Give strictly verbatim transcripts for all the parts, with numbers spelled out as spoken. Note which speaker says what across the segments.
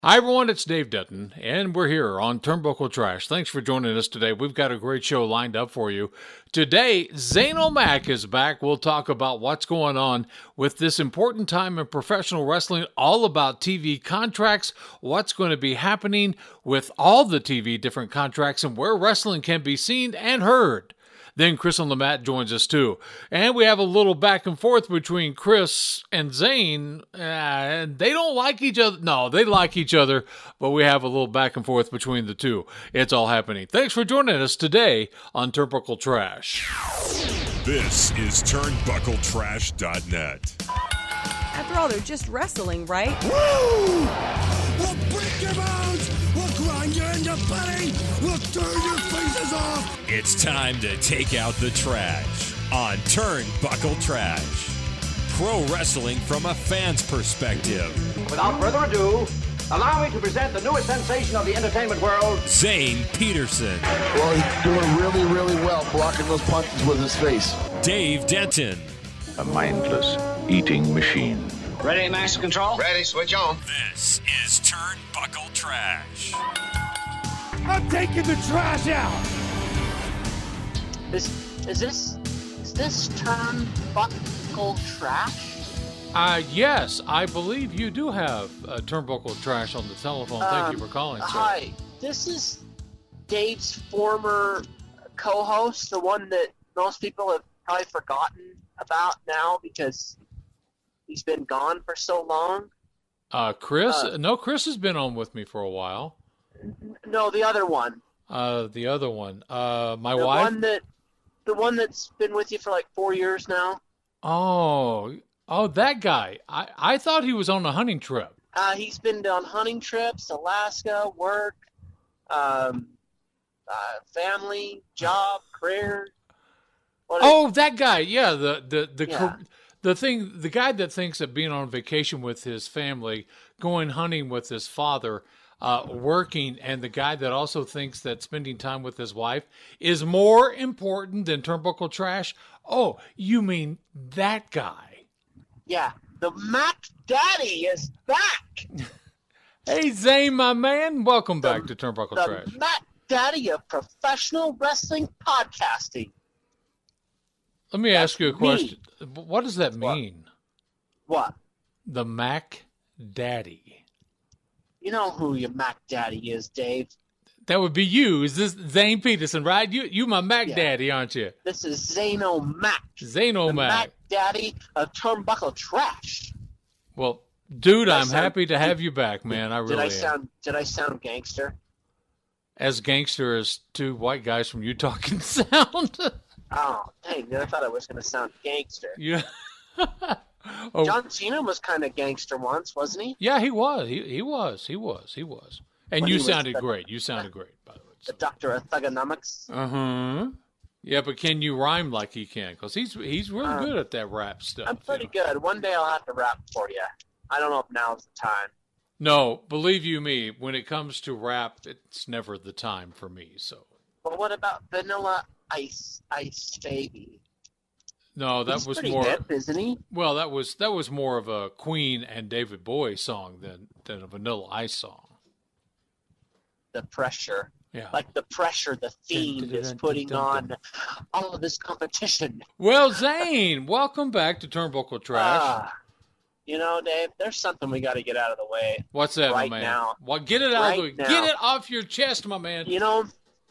Speaker 1: Hi everyone, it's Dave Dutton, and we're here on Turnbuckle Trash. Thanks for joining us today. We've got a great show lined up for you. Today, Zane O'Mac is back. We'll talk about what's going on with this important time in professional wrestling, all about T V contracts, what's going to be happening with all the T V different contracts, and where wrestling can be seen and heard. Then Chris and Lamette joins us too. And we have a little back and forth between Chris and Zane. Uh, they don't like each other. No, they like each other, but we have a little back and forth between the two. It's all happening. Thanks for joining us today on Turnbuckle Trash.
Speaker 2: This is Turnbuckle Trash dot net.
Speaker 3: After all, they're just wrestling, right?
Speaker 4: Woo! We'll break your bones! We'll grind you into putty! We'll turn your faces off!
Speaker 2: It's time to take out the trash on Turnbuckle Trash. Pro wrestling from a fan's perspective.
Speaker 5: Without further ado, allow me to present the newest sensation of the entertainment world,
Speaker 2: Zane Peterson.
Speaker 6: Well, he's doing really, really well blocking those punches with his face.
Speaker 2: Dave Denton.
Speaker 7: A mindless eating machine.
Speaker 5: Ready, master control?
Speaker 8: Ready, switch on.
Speaker 2: This is Turnbuckle Trash.
Speaker 4: I'm taking the trash out!
Speaker 9: Is is this is this Turnbuckle Trash?
Speaker 1: Uh, yes, I believe you do have uh, Turnbuckle Trash on the telephone. Thank
Speaker 9: Um,
Speaker 1: you for calling, sir.
Speaker 9: Hi, this is Dave's former co-host, the one that most people have probably forgotten about now because he's been gone for so long.
Speaker 1: Uh, Chris?
Speaker 9: Uh,
Speaker 1: no, Chris has been on with me for a while.
Speaker 9: No, the other one.
Speaker 1: Uh, the other one. Uh, my
Speaker 9: The
Speaker 1: wife?
Speaker 9: one that, the one that's been with you for like four years now.
Speaker 1: Oh, oh, that guy. I, I thought he was on a hunting trip.
Speaker 9: Uh, he's been on hunting trips, Alaska, work, um, uh, family, job, career. What
Speaker 1: Oh, that guy. Yeah, the the the
Speaker 9: Yeah.
Speaker 1: cor- the thing. The guy that thinks that being on vacation with his family, going hunting with his father, uh, working, and the guy that also thinks that spending time with his wife is more important than Turnbuckle Trash. Oh, you mean that guy?
Speaker 9: Yeah, the Mac Daddy is back.
Speaker 1: Hey, Zane, my man, welcome back to Turnbuckle
Speaker 9: The
Speaker 1: Trash.
Speaker 9: Mac Daddy of professional wrestling podcasting.
Speaker 1: Let me ask you a
Speaker 9: me.
Speaker 1: question. What does that
Speaker 9: What?
Speaker 1: mean?
Speaker 9: What?
Speaker 1: The Mac Daddy.
Speaker 9: You know who your Mac Daddy is, Dave.
Speaker 1: That would be you. Is this Zane Peterson, right? You, you my Mac
Speaker 9: Yeah.
Speaker 1: Daddy, aren't you?
Speaker 9: This is Zano Mac.
Speaker 1: Zane
Speaker 9: The
Speaker 1: O'Mac.
Speaker 9: Mac Daddy of Turnbuckle Trash.
Speaker 1: Well, dude,
Speaker 9: Did I
Speaker 1: I'm
Speaker 9: sound-
Speaker 1: happy to have you back, man. I really
Speaker 9: Did I
Speaker 1: am.
Speaker 9: sound did I sound gangster?
Speaker 1: As gangster as two white guys from Utah can sound.
Speaker 9: Oh, dang, I thought I was gonna sound gangster.
Speaker 1: yeah. oh,
Speaker 9: John Cena was kind of gangster once, wasn't he?
Speaker 1: yeah, he was. He he was. He was. He was. And
Speaker 9: When
Speaker 1: you
Speaker 9: he was
Speaker 1: sounded
Speaker 9: the-
Speaker 1: great. You sounded great, by the way.
Speaker 9: The Doctor of Thugonomics.
Speaker 1: Uh huh. Yeah, but can you rhyme like he can? Because he's he's really
Speaker 9: Um,
Speaker 1: good at that rap stuff.
Speaker 9: I'm pretty
Speaker 1: you know?
Speaker 9: good. One day I'll have to rap for you. I don't know if now's the time.
Speaker 1: No, believe you me, when it comes to rap, it's never the time for me. So
Speaker 9: But what about Vanilla Ice Ice Baby?
Speaker 1: no, that
Speaker 9: He's
Speaker 1: was
Speaker 9: pretty
Speaker 1: more.
Speaker 9: hip, isn't he?
Speaker 1: Well, that was that was more of a Queen and David Bowie song than than a Vanilla Ice song.
Speaker 9: The pressure.
Speaker 1: Yeah.
Speaker 9: Like the pressure the Fiend is putting on all of this competition.
Speaker 1: Well, Zane, welcome back to Turnbuckle Trash.
Speaker 9: Ah, you know, Dave, there's something we got to get out of the way.
Speaker 1: What's that,
Speaker 9: right
Speaker 1: my man?
Speaker 9: now.
Speaker 1: Well, get it out of
Speaker 9: Right
Speaker 1: the
Speaker 9: now.
Speaker 1: get it off your chest, my man.
Speaker 9: You know,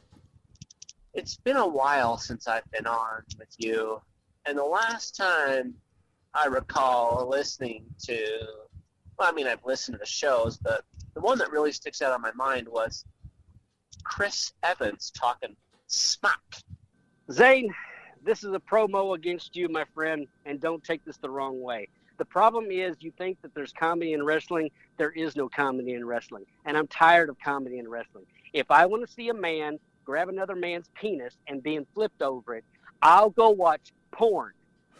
Speaker 9: it's been a while since I've been on with you, and the last time I recall listening to, well, I mean, I've listened to the shows, but the one that really sticks out on my mind was Chris Evans talking smack.
Speaker 10: Zane, this is a promo against you, my friend, and don't take this the wrong way. The problem is you think that there's comedy in wrestling. There is no comedy in wrestling, and I'm tired of comedy in wrestling. If I want to see a man grab another man's penis and being flipped over it, I'll go watch porn.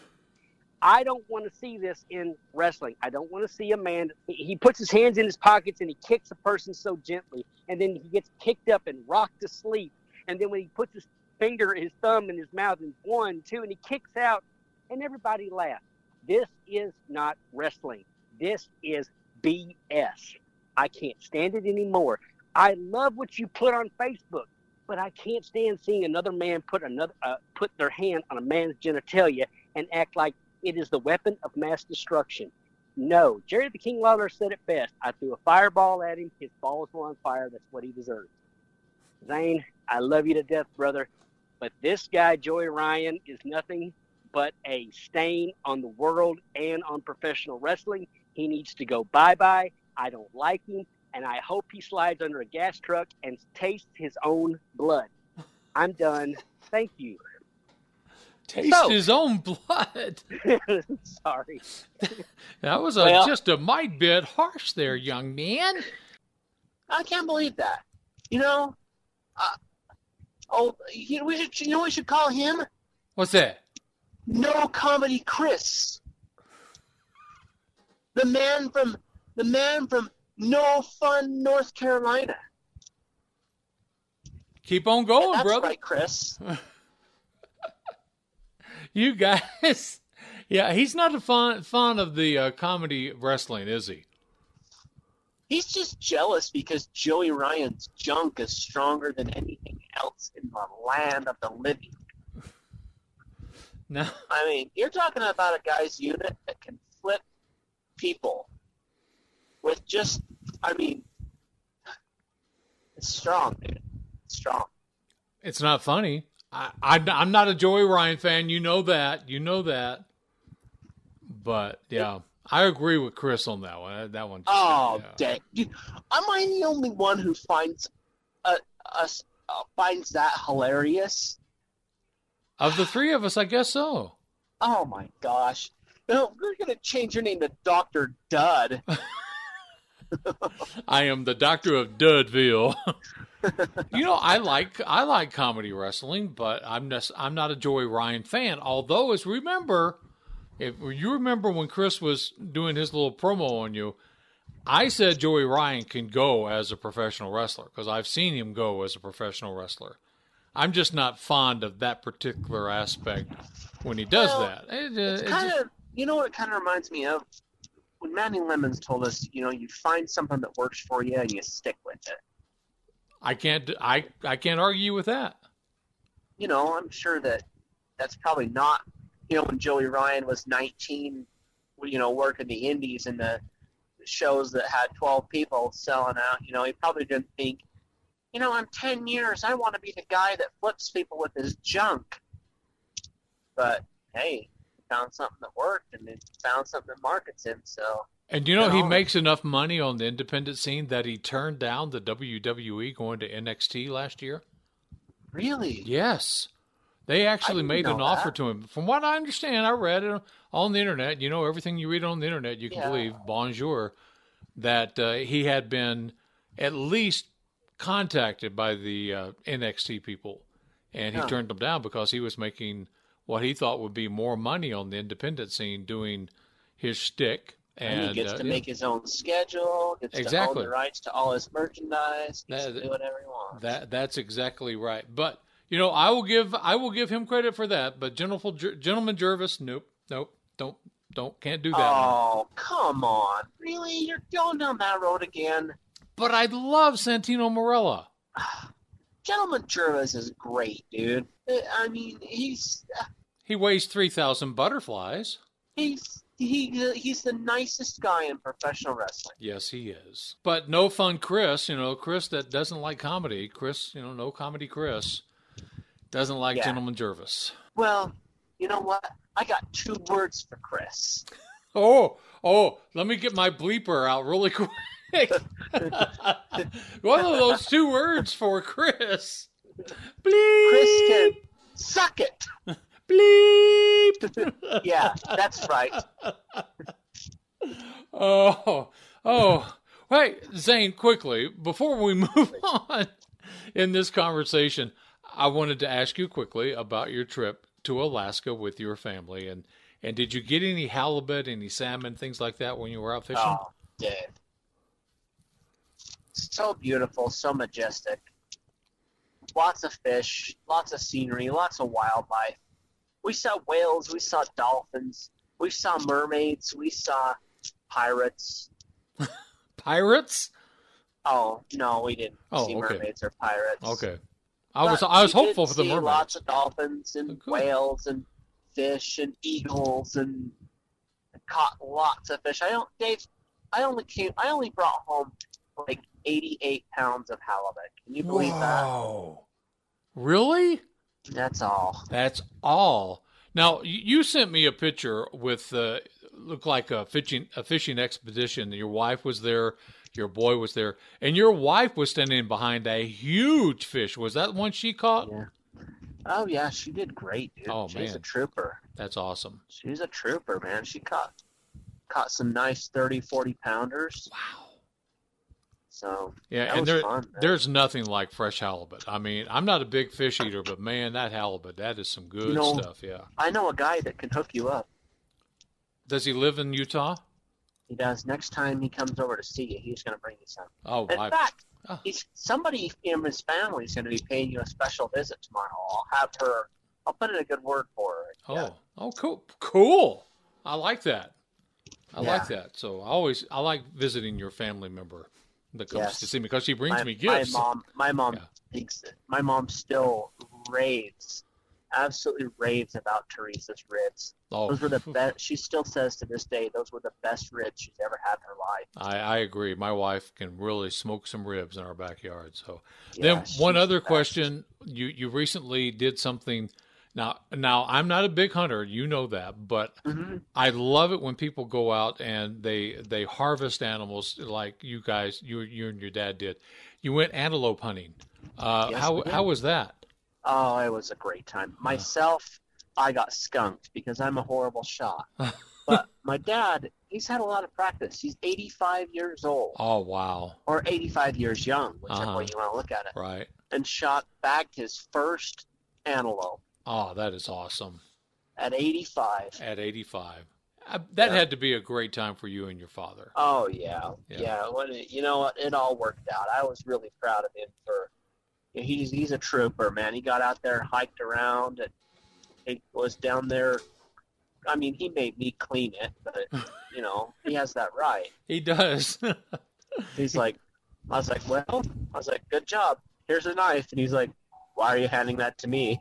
Speaker 10: I don't want to see this in wrestling. I don't want to see a man, he puts his hands in his pockets and he kicks a person so gently, and then he gets kicked up and rocked to sleep. And then when he puts his finger, his thumb in his mouth, and one, two, and he kicks out, and everybody laughs. This is not wrestling. This is B S. I can't stand it anymore. I love what you put on Facebook, but I can't stand seeing another man put another uh, put their hand on a man's genitalia and act like it is the weapon of mass destruction. No, Jerry the King Lawler said it best. I threw a fireball at him. His balls were on fire. That's what he deserved. Zane, I love you to death, brother. But this guy, Joey Ryan, is nothing but a stain on the world and on professional wrestling. He needs to go bye-bye. I don't like him, and I hope he slides under a gas truck and tastes his own blood. I'm done. Thank you.
Speaker 1: Taste so, his own blood.
Speaker 10: Sorry.
Speaker 1: That was a, well, just a mite bit harsh there, young man.
Speaker 9: I can't believe that. You know, uh, oh, you know, we should, you know what we should call him?
Speaker 1: What's that?
Speaker 9: No Comedy Chris. The man from the man from No Fun, North Carolina.
Speaker 1: Keep on going,
Speaker 9: That's
Speaker 1: brother.
Speaker 9: Right, Chris.
Speaker 1: You guys, yeah, he's not a fan, fan of the uh, comedy wrestling, is he?
Speaker 9: He's just jealous because Joey Ryan's junk is stronger than anything else in the land of the living.
Speaker 1: No.
Speaker 9: I mean, you're talking about a guy's unit that can flip people with just, I mean, it's strong, dude. It's strong.
Speaker 1: It's not funny. I, I, I'm not a Joey Ryan fan. You know that. You know that. But, yeah, I agree with Chris on that one. That one.
Speaker 9: Oh,
Speaker 1: yeah.
Speaker 9: dang. Dude, am I the only one who finds uh, us uh, finds that hilarious?
Speaker 1: Of the three of us, I guess so.
Speaker 9: Oh, my gosh. No, we're going to change your name to Doctor Dud.
Speaker 1: I am the Doctor of Dudville. You know, I like I like comedy wrestling, but I'm just, I'm not a Joey Ryan fan. Although, as remember, if you remember when Chris was doing his little promo on you, I said Joey Ryan can go as a professional wrestler because I've seen him go as a professional wrestler. I'm just not fond of that particular aspect when he does
Speaker 9: well,
Speaker 1: that. It, uh,
Speaker 9: it's
Speaker 1: it
Speaker 9: kind
Speaker 1: just,
Speaker 9: of, you know what it kind of reminds me of? When Manny Lemons told us, you know, you find something that works for you and you stick with it.
Speaker 1: I can't I, I can't argue with that.
Speaker 9: You know, I'm sure that that's probably not, you know, when Joey Ryan was nineteen, you know, working the indies and the shows that had twelve people selling out, you know, he probably didn't think, you know, in ten years, I want to be the guy that flips people with his junk. But, hey, he found something that worked and he found something that markets him, so...
Speaker 1: And you know,
Speaker 9: you know,
Speaker 1: he makes enough money on the independent scene that he turned down the W W E going to N X T last year.
Speaker 9: Really?
Speaker 1: Yes. They actually made an offer
Speaker 9: that.
Speaker 1: to him. From what I understand, I read it on the internet. You know, everything you read on the internet, you can
Speaker 9: Yeah.
Speaker 1: believe, bonjour, that uh, he had been at least contacted by the uh, N X T people. And he
Speaker 9: Huh.
Speaker 1: turned them down because he was making what he thought would be more money on the independent scene doing his shtick.
Speaker 9: And,
Speaker 1: And
Speaker 9: he gets
Speaker 1: uh,
Speaker 9: to
Speaker 1: yeah.
Speaker 9: make his own schedule, gets
Speaker 1: Exactly.
Speaker 9: to own the rights to all his merchandise, gets
Speaker 1: That-
Speaker 9: to do whatever he wants.
Speaker 1: That that's exactly right. But you know, I will give I will give him credit for that. But Gentleman, Gentleman Jervis, nope, nope, don't don't can't do that.
Speaker 9: oh,
Speaker 1: one.
Speaker 9: come on. Really? You're going down that road again?
Speaker 1: But I love Santino Marella.
Speaker 9: Gentleman Jervis is great, dude. I mean, he's
Speaker 1: He weighs three thousand butterflies.
Speaker 9: he's he he's the nicest guy in professional wrestling.
Speaker 1: Yes, he is. But no fun, Chris. You know, Chris that doesn't like comedy. Chris, you know, no comedy. Chris doesn't like
Speaker 9: Yeah.
Speaker 1: Gentleman Jervis.
Speaker 9: Well, you know what? I got two words for Chris.
Speaker 1: Oh, oh, let me get my bleeper out really quick. One of those two words for Chris. Bleep.
Speaker 9: Chris can suck it.
Speaker 1: Bleep.
Speaker 9: Yeah, that's right.
Speaker 1: Oh, oh. Hey, Zane, quickly, before we move on in this conversation, I wanted to ask you quickly about your trip to Alaska with your family. And, and did you get any halibut, any salmon, things like that when you were out fishing?
Speaker 9: Oh, dude. So beautiful, so majestic. Lots of fish, lots of scenery, lots of wildlife. We saw whales, we saw dolphins, we saw mermaids, we saw pirates.
Speaker 1: Pirates?
Speaker 9: Oh no, we didn't
Speaker 1: Oh,
Speaker 9: see
Speaker 1: okay.
Speaker 9: mermaids or pirates.
Speaker 1: Okay. I
Speaker 9: But
Speaker 1: was I was
Speaker 9: we did
Speaker 1: hopeful for the
Speaker 9: see
Speaker 1: mermaids.
Speaker 9: Lots of dolphins and
Speaker 1: Oh, cool.
Speaker 9: whales and fish and eagles and caught lots of fish. I don't, Dave. I only came. I only brought home like eighty-eight pounds of halibut. Can you believe
Speaker 1: Whoa. Really?
Speaker 9: that? That's all.
Speaker 1: That's all. Now y- you sent me a picture with uh, looked like a fishing a fishing expedition. Your wife was there, your boy was there, and your wife was standing behind a huge fish. Was that one she caught?
Speaker 9: Yeah. Oh yeah, she did great, dude.
Speaker 1: Oh,
Speaker 9: She's
Speaker 1: man.
Speaker 9: a trooper.
Speaker 1: That's awesome.
Speaker 9: She's a trooper, man. She caught caught some nice thirty, forty pounders.
Speaker 1: Wow.
Speaker 9: So
Speaker 1: Yeah,
Speaker 9: that
Speaker 1: and
Speaker 9: was
Speaker 1: there,
Speaker 9: fun, man.
Speaker 1: there's nothing like fresh halibut. I mean, I'm not a big fish eater, but man, that halibut, that is some good
Speaker 9: You know-
Speaker 1: stuff. Yeah.
Speaker 9: I know a guy that can hook you up.
Speaker 1: Does he live in Utah?
Speaker 9: He does. Next time he comes over to see you, he's going to bring you some.
Speaker 1: Oh,
Speaker 9: In
Speaker 1: I,
Speaker 9: fact,
Speaker 1: Oh.
Speaker 9: he's somebody in his family is going to be paying you a special visit tomorrow. I'll have her. I'll put in a good word for her.
Speaker 1: oh,
Speaker 9: Yeah.
Speaker 1: oh, cool, cool. I like that. I
Speaker 9: Yeah.
Speaker 1: like that. So I always, I like visiting your family member that comes
Speaker 9: Yes.
Speaker 1: to see me because she brings
Speaker 9: my,
Speaker 1: me gifts.
Speaker 9: My mom, my mom
Speaker 1: Yeah.
Speaker 9: thinks my mom still raves, absolutely raves about Teresa's ribs.
Speaker 1: Oh,
Speaker 9: Those were the best. She still says to this day, those were the best ribs she's ever had in her life.
Speaker 1: I, I agree. My wife can really smoke some ribs in our backyard. So
Speaker 9: Yeah,
Speaker 1: then one
Speaker 9: she's
Speaker 1: other
Speaker 9: the best.
Speaker 1: question. You, you recently did something. Now, now I'm not a big hunter. You know that, but
Speaker 9: hmm
Speaker 1: I love it when people go out and they, they harvest animals like you guys, you, you and your dad did. You went antelope hunting. Uh,
Speaker 9: Yes,
Speaker 1: how,
Speaker 9: we did.
Speaker 1: how was that?
Speaker 9: Oh, it was a great time. Myself, I got skunked because I'm a horrible shot. But my dad, he's had a lot of practice. He's eighty-five years old,
Speaker 1: Oh, wow.
Speaker 9: or eighty-five years young, whichever
Speaker 1: Uh-huh.
Speaker 9: way you want to look at it,
Speaker 1: Right.
Speaker 9: and shot bagged his first antelope
Speaker 1: Oh, that is awesome.
Speaker 9: at eighty-five.
Speaker 1: At eighty-five. Uh, that
Speaker 9: Yeah.
Speaker 1: had to be a great time for you and your father.
Speaker 9: Oh yeah,
Speaker 1: Yeah.
Speaker 9: yeah. When it, you know what, it all worked out. I was really proud of him for. He's he's a trooper, man. He got out there, hiked around, and he was down there. I mean, he made me clean it, but you know, he has that right.
Speaker 1: He does.
Speaker 9: He's like, I was like, well, I was like, good job. Here's a knife, and he's like, why are you handing that to me?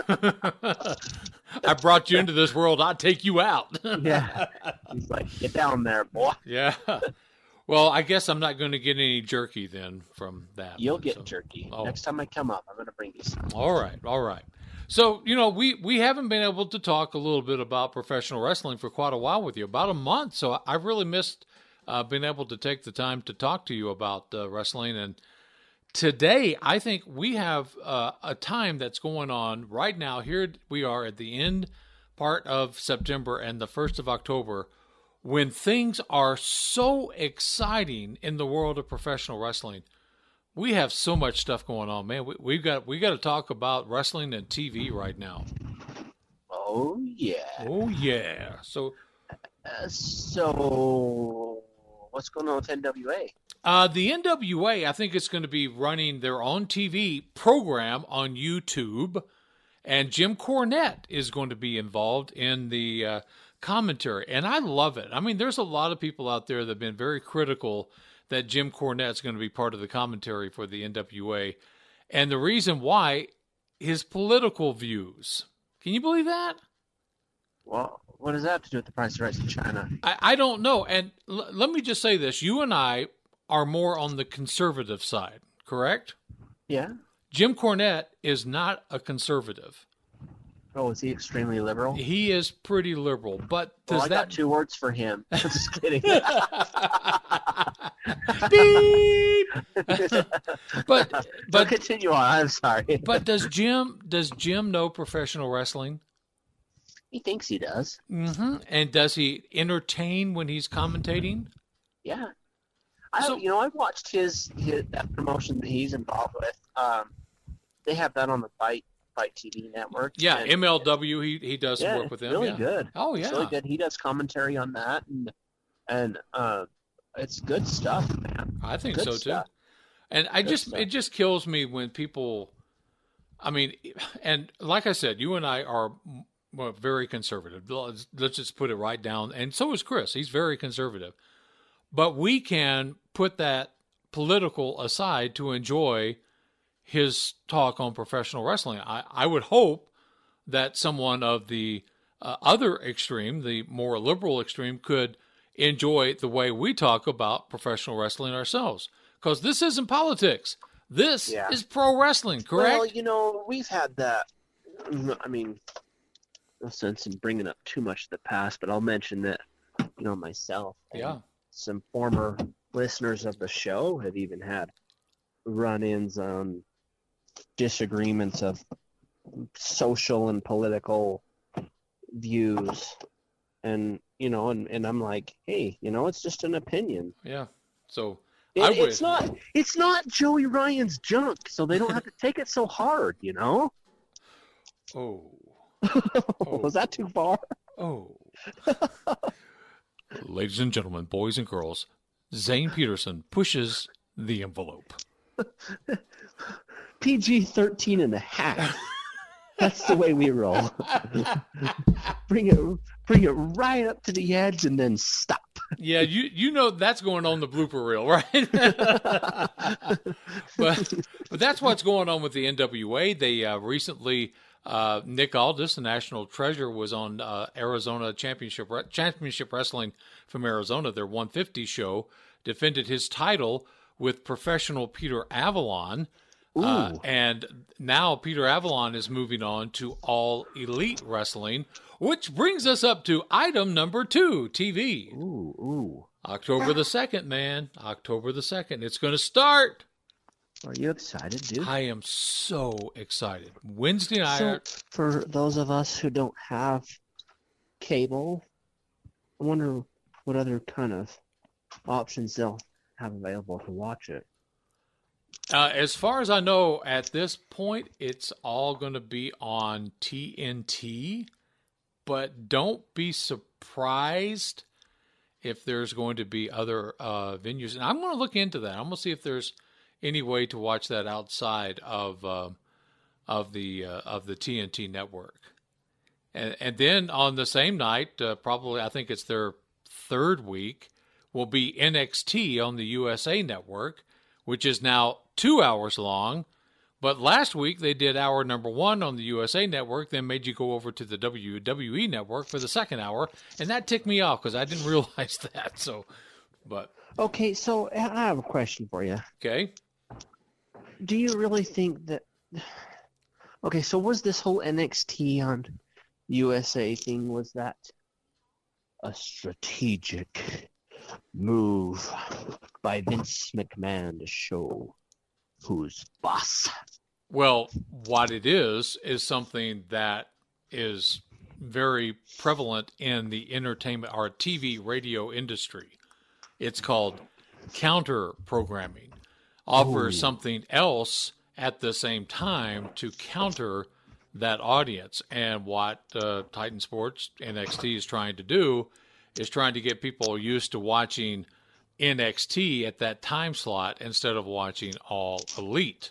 Speaker 1: I brought you into this world. I'll take you out.
Speaker 9: Yeah. He's like, get down there, boy.
Speaker 1: Yeah. Well, I guess I'm not going to get any jerky then from that.
Speaker 9: You'll get
Speaker 1: So-
Speaker 9: jerky.
Speaker 1: Oh.
Speaker 9: Next time I come up, I'm gonna bring you some.
Speaker 1: All right, all right. So, you know, we, we haven't been able to talk a little bit about professional wrestling for quite a while with you, about a month. So I've really missed uh, being able to take the time to talk to you about uh, wrestling. And today, I think we have uh, a time that's going on right now. Here we are at the end part of September and the first of October, when things are so exciting in the world of professional wrestling. We have so much stuff going on, man. We, we've got we got to talk about wrestling and T V right now.
Speaker 9: Oh yeah.
Speaker 1: Oh yeah. So
Speaker 9: Uh, so, what's going on with N W A?
Speaker 1: uh, the N W A, I think it's going to be running their own T V program on YouTube, and Jim Cornette is going to be involved in the uh, commentary, and I love it. I mean, there's a lot of people out there that have been very critical that Jim Cornette's going to be part of the commentary for the N W A, and the reason why, his political views. Can you believe that?
Speaker 9: Well, what does that have to do with the price of rice in China?
Speaker 1: I, I don't know. And l- let me just say this. You and I are more on the conservative side, correct?
Speaker 9: Yeah.
Speaker 1: Jim Cornette is not a conservative.
Speaker 9: Oh, is he extremely liberal?
Speaker 1: He is pretty liberal, but does
Speaker 9: Well, I got
Speaker 1: that...
Speaker 9: two words for him. Just kidding.
Speaker 1: Beep! but
Speaker 9: But
Speaker 1: but
Speaker 9: continue on. I'm sorry.
Speaker 1: but does Jim does Jim know professional wrestling?
Speaker 9: he thinks he does.
Speaker 1: Mm-hmm. And does he entertain when he's commentating?
Speaker 9: Yeah. I
Speaker 1: So-
Speaker 9: you know I've watched his, his that promotion that he's involved with. Um, they have that on the Fight Fight T V network.
Speaker 1: Yeah,
Speaker 9: and
Speaker 1: M L W. He he does some
Speaker 9: yeah,
Speaker 1: work with them.
Speaker 9: really
Speaker 1: yeah.
Speaker 9: good.
Speaker 1: Oh
Speaker 9: It's
Speaker 1: yeah.
Speaker 9: really good. He does commentary on that, and and uh, it's good stuff, man.
Speaker 1: I think
Speaker 9: Good
Speaker 1: so
Speaker 9: stuff.
Speaker 1: too. And I
Speaker 9: Good
Speaker 1: just
Speaker 9: stuff.
Speaker 1: it just kills me when people, I mean, and like I said, you and I are well, very conservative. Let's, let's just put it right down. And so is Chris. He's very conservative. But we can put that political aside to enjoy his talk on professional wrestling. I, I would hope that someone of the uh, other extreme, the more liberal extreme, could enjoy the way we talk about professional wrestling ourselves. Because this isn't politics. This
Speaker 9: Yeah.
Speaker 1: is pro wrestling, correct?
Speaker 9: Well, you know, we've had that. I mean, no sense in bringing up too much of the past, but I'll mention that, you know, myself and
Speaker 1: Yeah.
Speaker 9: some former listeners of the show have even had run-ins on disagreements of social and political views. And, you know, and, and I'm like, hey, you know, it's just an opinion.
Speaker 1: Yeah. So
Speaker 9: It,
Speaker 1: I would.
Speaker 9: it's not it's not Joey Ryan's junk, so they don't have to take it so hard, you know?
Speaker 1: Oh.
Speaker 9: Was that too far?
Speaker 1: Oh. Ladies and gentlemen, boys and girls, Zane Peterson pushes the envelope.
Speaker 9: P G thirteen and a half. That's the way we roll. bring it bring it right up to the edge and then stop.
Speaker 1: Yeah, you you know that's going on the blooper reel, right? but but that's what's going on with the N W A. They uh, recently uh, Nick Aldis, the national treasure, was on uh, Arizona Championship Championship Wrestling from Arizona. Their one fifty show, defended his title with professional Peter Avalon. Uh, and now Peter Avalon is moving on to All Elite Wrestling, which brings us up to item number two, T V.
Speaker 9: Ooh, ooh.
Speaker 1: October the second, man. October the second. It's going to start.
Speaker 9: Are you excited, dude?
Speaker 1: I am so excited. Wednesday night.
Speaker 9: So, for those of us who don't have cable, I wonder what other kind of options they'll have available to watch it.
Speaker 1: Uh, as far as I know, at this point, it's all going to be on T N T, but don't be surprised if there's going to be other uh, venues. And I'm going to look into that. I'm going to see if there's any way to watch that outside of uh, of the uh, of the T N T network. And, and then on the same night, uh, probably I think it's their third week, will be N X T on the U S A network, which is now two hours long. But last week they did hour number one on the U S A network, then made you go over to the W W E network for the second hour, and that ticked me off because I didn't realize that. So, but
Speaker 9: Okay, so I have a question for you.
Speaker 1: okay,
Speaker 9: Do you really think that... Okay, so was this whole N X T on U S A thing, was that a strategic move by Vince McMahon to show who's boss?
Speaker 1: well, what it is is something that is very prevalent in the entertainment or T V radio industry. It's called counter programming. Offer something else at the same time to counter that audience. And what uh, Titan Sports N X T is trying to do is trying to get people used to watching N X T at that time slot instead of watching All Elite.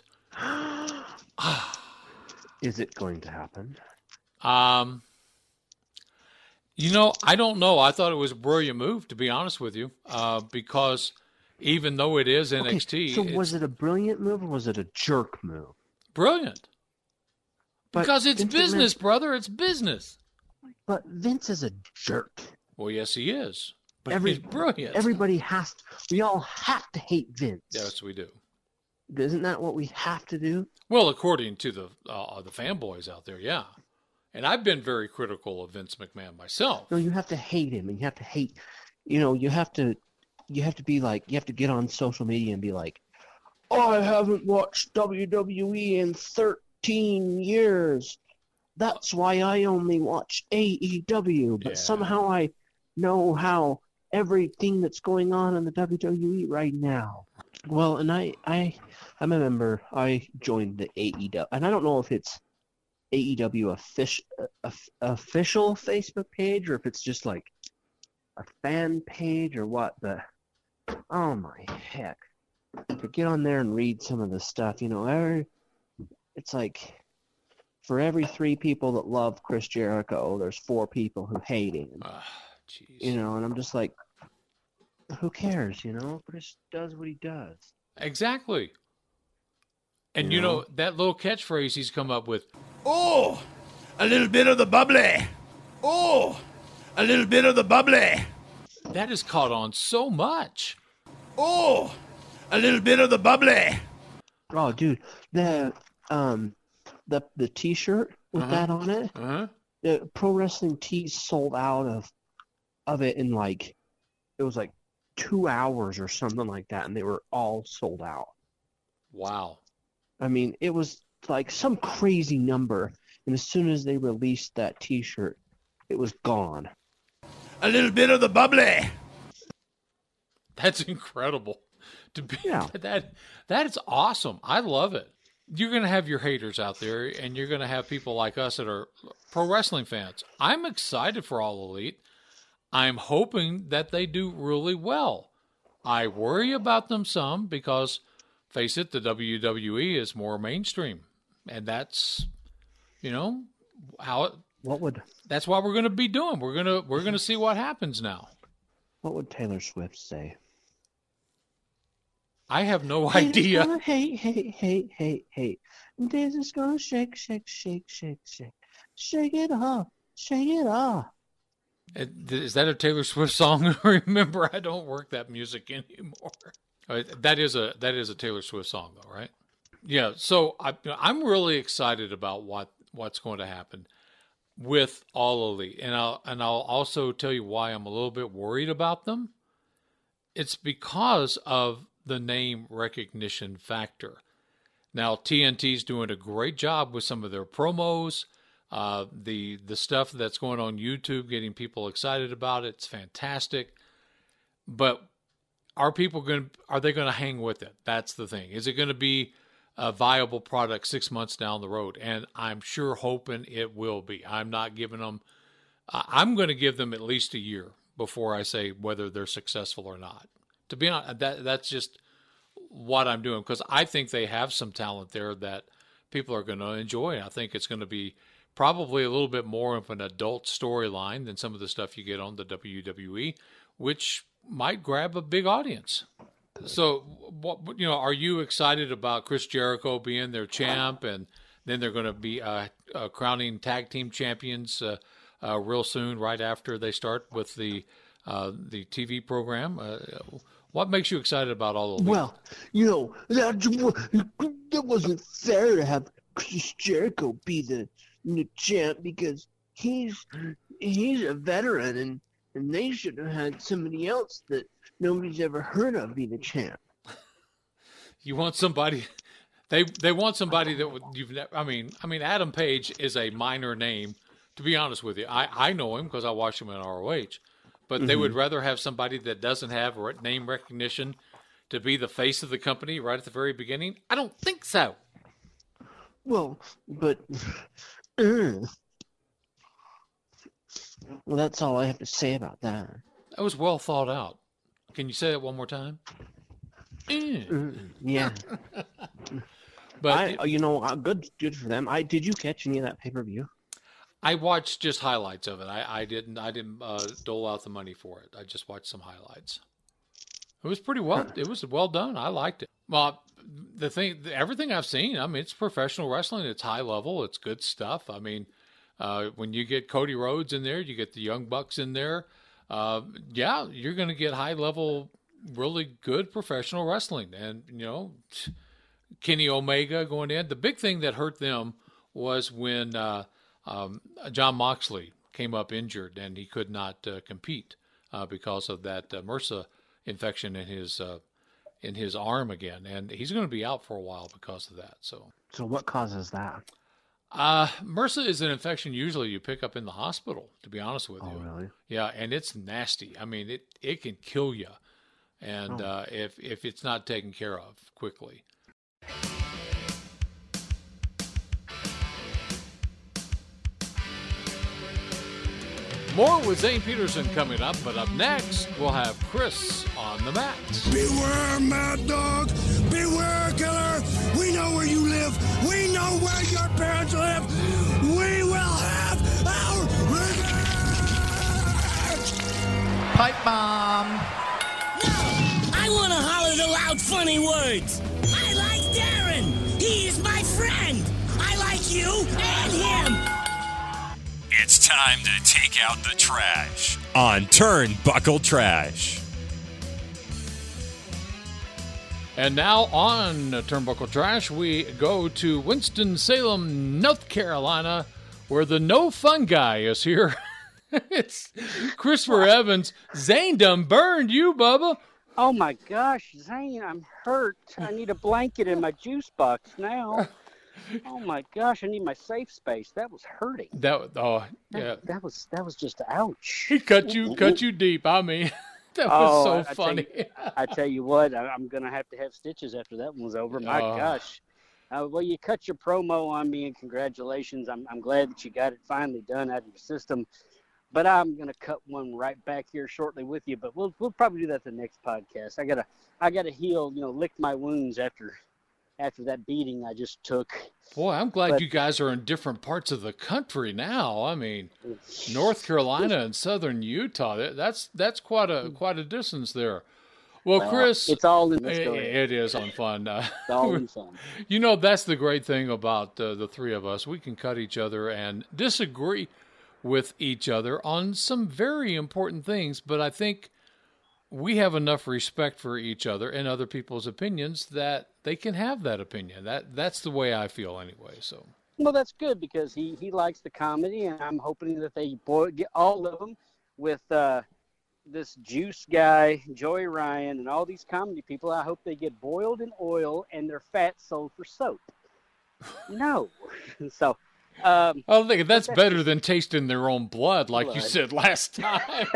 Speaker 9: Is it going to happen?
Speaker 1: Um, you know, I don't know. I thought it was a brilliant move, to be honest with you, uh, because even though it is N X T,
Speaker 9: Okay, so
Speaker 1: it's
Speaker 9: was it a brilliant move or was it a jerk move?
Speaker 1: brilliant.
Speaker 9: But
Speaker 1: Because it's
Speaker 9: Vince
Speaker 1: business,
Speaker 9: McMahon-
Speaker 1: brother. It's business.
Speaker 9: But Vince is a jerk.
Speaker 1: Well, yes, he is. But
Speaker 9: Every-
Speaker 1: he's brilliant.
Speaker 9: Everybody has to, we all have to hate Vince.
Speaker 1: Yes, we do.
Speaker 9: Isn't that what we have to do?
Speaker 1: Well, according to the uh, the fanboys out there, yeah. And I've been very critical of Vince McMahon myself.
Speaker 9: No, you have to hate him, and you have to hate, you know, you have to, you have to be like, you have to get on social media and be like, I haven't watched W W E in thirteen years. That's why I only watch A E W. But
Speaker 1: Yeah.
Speaker 9: somehow I know how everything that's going on in the W W E right now. Well, and I, I, I remember I joined the A E W, and I don't know if it's A E W official, official Facebook page or if it's just like a fan page or what. But oh my heck, to get on there and read some of the stuff, you know, every, it's like for every three people that love Chris Jericho, there's four people who hate him.
Speaker 1: Ah, jeez.
Speaker 9: You know, and I'm just like, who cares? You know, Chris does what he does.
Speaker 1: Exactly. And you, you know? know, that little catchphrase he's come up with.
Speaker 4: Oh, a little bit of the bubbly. Oh, a little bit of the bubbly.
Speaker 1: That has caught on so much.
Speaker 4: Oh, a little bit of the bubbly.
Speaker 8: Oh, dude, the um, the the T-shirt with
Speaker 1: uh-huh.
Speaker 8: that on it.
Speaker 1: Uh-huh.
Speaker 8: The Pro Wrestling Tees sold out of of it in like it was like two hours or something like that, and they were all sold out.
Speaker 1: Wow.
Speaker 8: I mean, it was like some crazy number, and as soon as they released that T-shirt, it was gone.
Speaker 4: A little bit of the bubbly.
Speaker 1: That's incredible. To be
Speaker 8: yeah.
Speaker 1: that that is awesome. I love it. You're going to have your haters out there, and you're going to have people like us that are pro wrestling fans. I'm excited for All Elite. I'm hoping that they do really well. I worry about them some because, face it, the W W E is more mainstream, and that's, you know, how it.
Speaker 8: What would?
Speaker 1: That's what we're going to be doing. We're gonna we're gonna see what happens now.
Speaker 8: What would Taylor Swift say?
Speaker 1: I have no idea.
Speaker 8: Gonna, hey, hey, hey, hey, hey. This is gonna shake, shake, shake, shake, shake. Shake it off. Shake it off.
Speaker 1: Is that a Taylor Swift song? Remember, I don't work that music anymore. That is a that is a Taylor Swift song, though, right? Yeah. So I, I'm really excited about what, what's going to happen with All Elite, and I'll and I'll also tell you why I'm a little bit worried about them. It's because of the name recognition factor. Now, T N T's doing a great job with some of their promos, uh, the the stuff that's going on YouTube, getting people excited about it. It's fantastic. But are people going? Are they going to hang with it? That's the thing. Is it going to be a viable product six months down the road? And I'm sure hoping it will be. I'm not giving them. I'm going to give them at least a year before I say whether they're successful or not. To be honest, that that's just what I'm doing, because I think they have some talent there that people are going to enjoy. I think it's going to be probably a little bit more of an adult storyline than some of the stuff you get on the W W E, which might grab a big audience. So, what, you know, are you excited about Chris Jericho being their champ, and then they're going to be uh, uh, crowning tag team champions uh, uh, real soon, right after they start with the uh, the T V program? Uh, what makes you excited about all of this?
Speaker 8: Well, you know, that, that wasn't fair to have Chris Jericho be the, the champ, because he's he's a veteran, and, and they should have had somebody else that nobody's ever heard of be the champ.
Speaker 1: You want somebody? They they want somebody that would, you've never. I mean, I mean, Adam Page is a minor name. To be honest with you, I, I know him because I watched him in R O H. But mm-hmm. they would rather have somebody that doesn't have name recognition to be the face of the company right at the very beginning? I don't think so.
Speaker 8: Well, but uh, well, that's all I have to say about that.
Speaker 1: That was well thought out. Can you say it one more time?
Speaker 8: Uh, yeah.
Speaker 1: But
Speaker 8: I,
Speaker 1: it,
Speaker 8: you know, good, good for them. I did you catch any of that pay-per-view?
Speaker 1: I watched just highlights of it. I, I didn't. I didn't uh, dole out the money for it. I just watched some highlights. It was pretty well. It was well done. I liked it. Well, the thing, everything I've seen. I mean, it's professional wrestling. It's high level. It's good stuff. I mean, uh, when you get Cody Rhodes in there, you get the Young Bucks in there. Uh, yeah, you're going to get high level, really good professional wrestling. And you know, Kenny Omega going in. The big thing that hurt them was when. Uh, Um, John Moxley came up injured, and he could not uh, compete uh, because of that uh, MRSA infection in his uh, in his arm again, and he's going to be out for a while because of that. So,
Speaker 8: so what causes that?
Speaker 1: Uh, MRSA is an infection usually you pick up in the hospital. To be honest with
Speaker 8: oh,
Speaker 1: you,
Speaker 8: really?
Speaker 1: Yeah, and it's nasty. I mean, it it can kill you, and
Speaker 8: oh.
Speaker 1: uh, if if it's not taken care of quickly. More with Zane Peterson coming up, but up next, we'll have Chris on the mat.
Speaker 4: Beware, Mad Dog! Beware, killer! We know where you live! We know where your parents live! We will have our revenge!
Speaker 6: Pipe bomb!
Speaker 4: No! I want to holler the loud
Speaker 11: about funny words. I like Darren. He is my friend. I like you and him.
Speaker 2: It's time to take out the trash on Turnbuckle Trash.
Speaker 1: And now on Turnbuckle Trash, we go to Winston-Salem, North Carolina, where the no fun guy is here. It's Christopher Evans. Zane done burned you, Bubba.
Speaker 10: Oh, my gosh, Zane, I'm hurt. I need a blanket in my juice box now. Oh, my gosh, I need my safe space. That was hurting.
Speaker 1: That oh
Speaker 10: That,
Speaker 1: yeah.
Speaker 10: that was that was just ouch.
Speaker 1: He cut you cut you deep. I mean, that
Speaker 10: Oh,
Speaker 1: was so
Speaker 10: I- I tell
Speaker 1: funny.
Speaker 10: you- I tell you what, I, I'm going to have to have stitches after that one was over. My
Speaker 1: Oh.
Speaker 10: gosh. Uh, well, you cut your promo on me, and congratulations. I'm, I'm glad that you got it finally done out of your system. But I'm going to cut one right back here shortly with you. But we'll we'll probably do that the next podcast. I gotta I gotta heal, you know, lick my wounds after after that beating I just took.
Speaker 1: Boy, I'm glad
Speaker 10: But-
Speaker 1: you guys are in different parts of the country now. I mean, North Carolina and southern Utah. that- That's that's quite a quite a distance there. Well,
Speaker 10: Well,
Speaker 1: Chris,
Speaker 10: it's all in the
Speaker 1: it,
Speaker 10: story.
Speaker 1: it is on fun. Uh,
Speaker 10: It's all in fun.
Speaker 1: You know, that's the great thing about uh, the three of us. We can cut each other and disagree with each other on some very important things, but I think we have enough respect for each other and other people's opinions that they can have that opinion. That that's the way I feel anyway. So
Speaker 10: Well, that's good because he, he likes the comedy, and I'm hoping that they boil, get all of them with uh, this Juice guy, Joey Ryan, and all these comedy people. I hope they get boiled in oil and their fat sold for soap. No. so, um,
Speaker 1: I think that's
Speaker 10: that's
Speaker 1: better than tasting their own blood, like you
Speaker 10: Blood.
Speaker 1: said last time.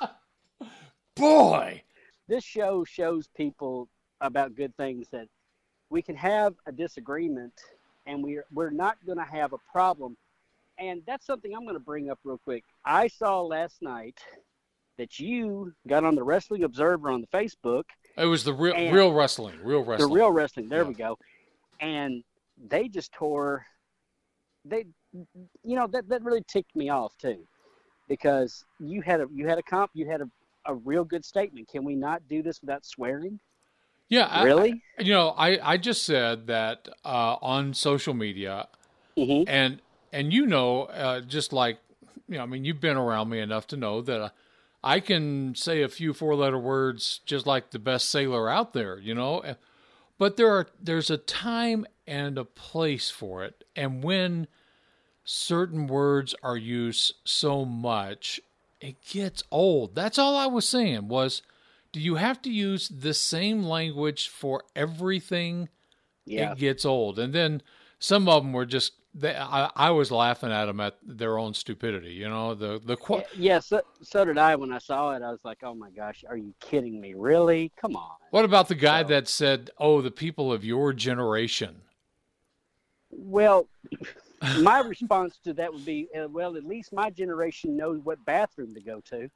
Speaker 1: Boy,
Speaker 10: this show shows people about good things that we can have a disagreement and we're we're not going to have a problem. And that's something I'm going to bring up real quick. I saw last night that you got on the Wrestling Observer on the Facebook.
Speaker 1: it was the real
Speaker 10: And-
Speaker 1: real wrestling, real wrestling.
Speaker 10: The Real Wrestling, there
Speaker 1: Yeah.
Speaker 10: we go. And they just tore they you know that that really ticked me off too. Because you had a you had a comp you had a, a real good statement. Can we not do this without swearing?
Speaker 1: Yeah, I-
Speaker 10: Really?
Speaker 1: I, you know, I, I just said that uh, on social media,
Speaker 10: Mhm.
Speaker 1: and and you know, uh, just like you know, I mean, you've been around me enough to know that uh, I can say a few four-letter words just like the best sailor out there, you know. But there are there's a time and a place for it, and when certain words are used so much, it gets old. That's all I was saying was, do you have to use the same language for everything?
Speaker 10: Yeah.
Speaker 1: It gets old. And then some of them were just, they, I, I was laughing at them at their own stupidity. You know, the, the qu-
Speaker 10: Yeah, yeah, so, so did I when I saw it. I was like, oh my gosh, are you kidding me? Really? Come on.
Speaker 1: What about the guy that said, oh, the people of your generation?
Speaker 10: Well, my response to that would be, uh, well, at least my generation knows what bathroom to go to.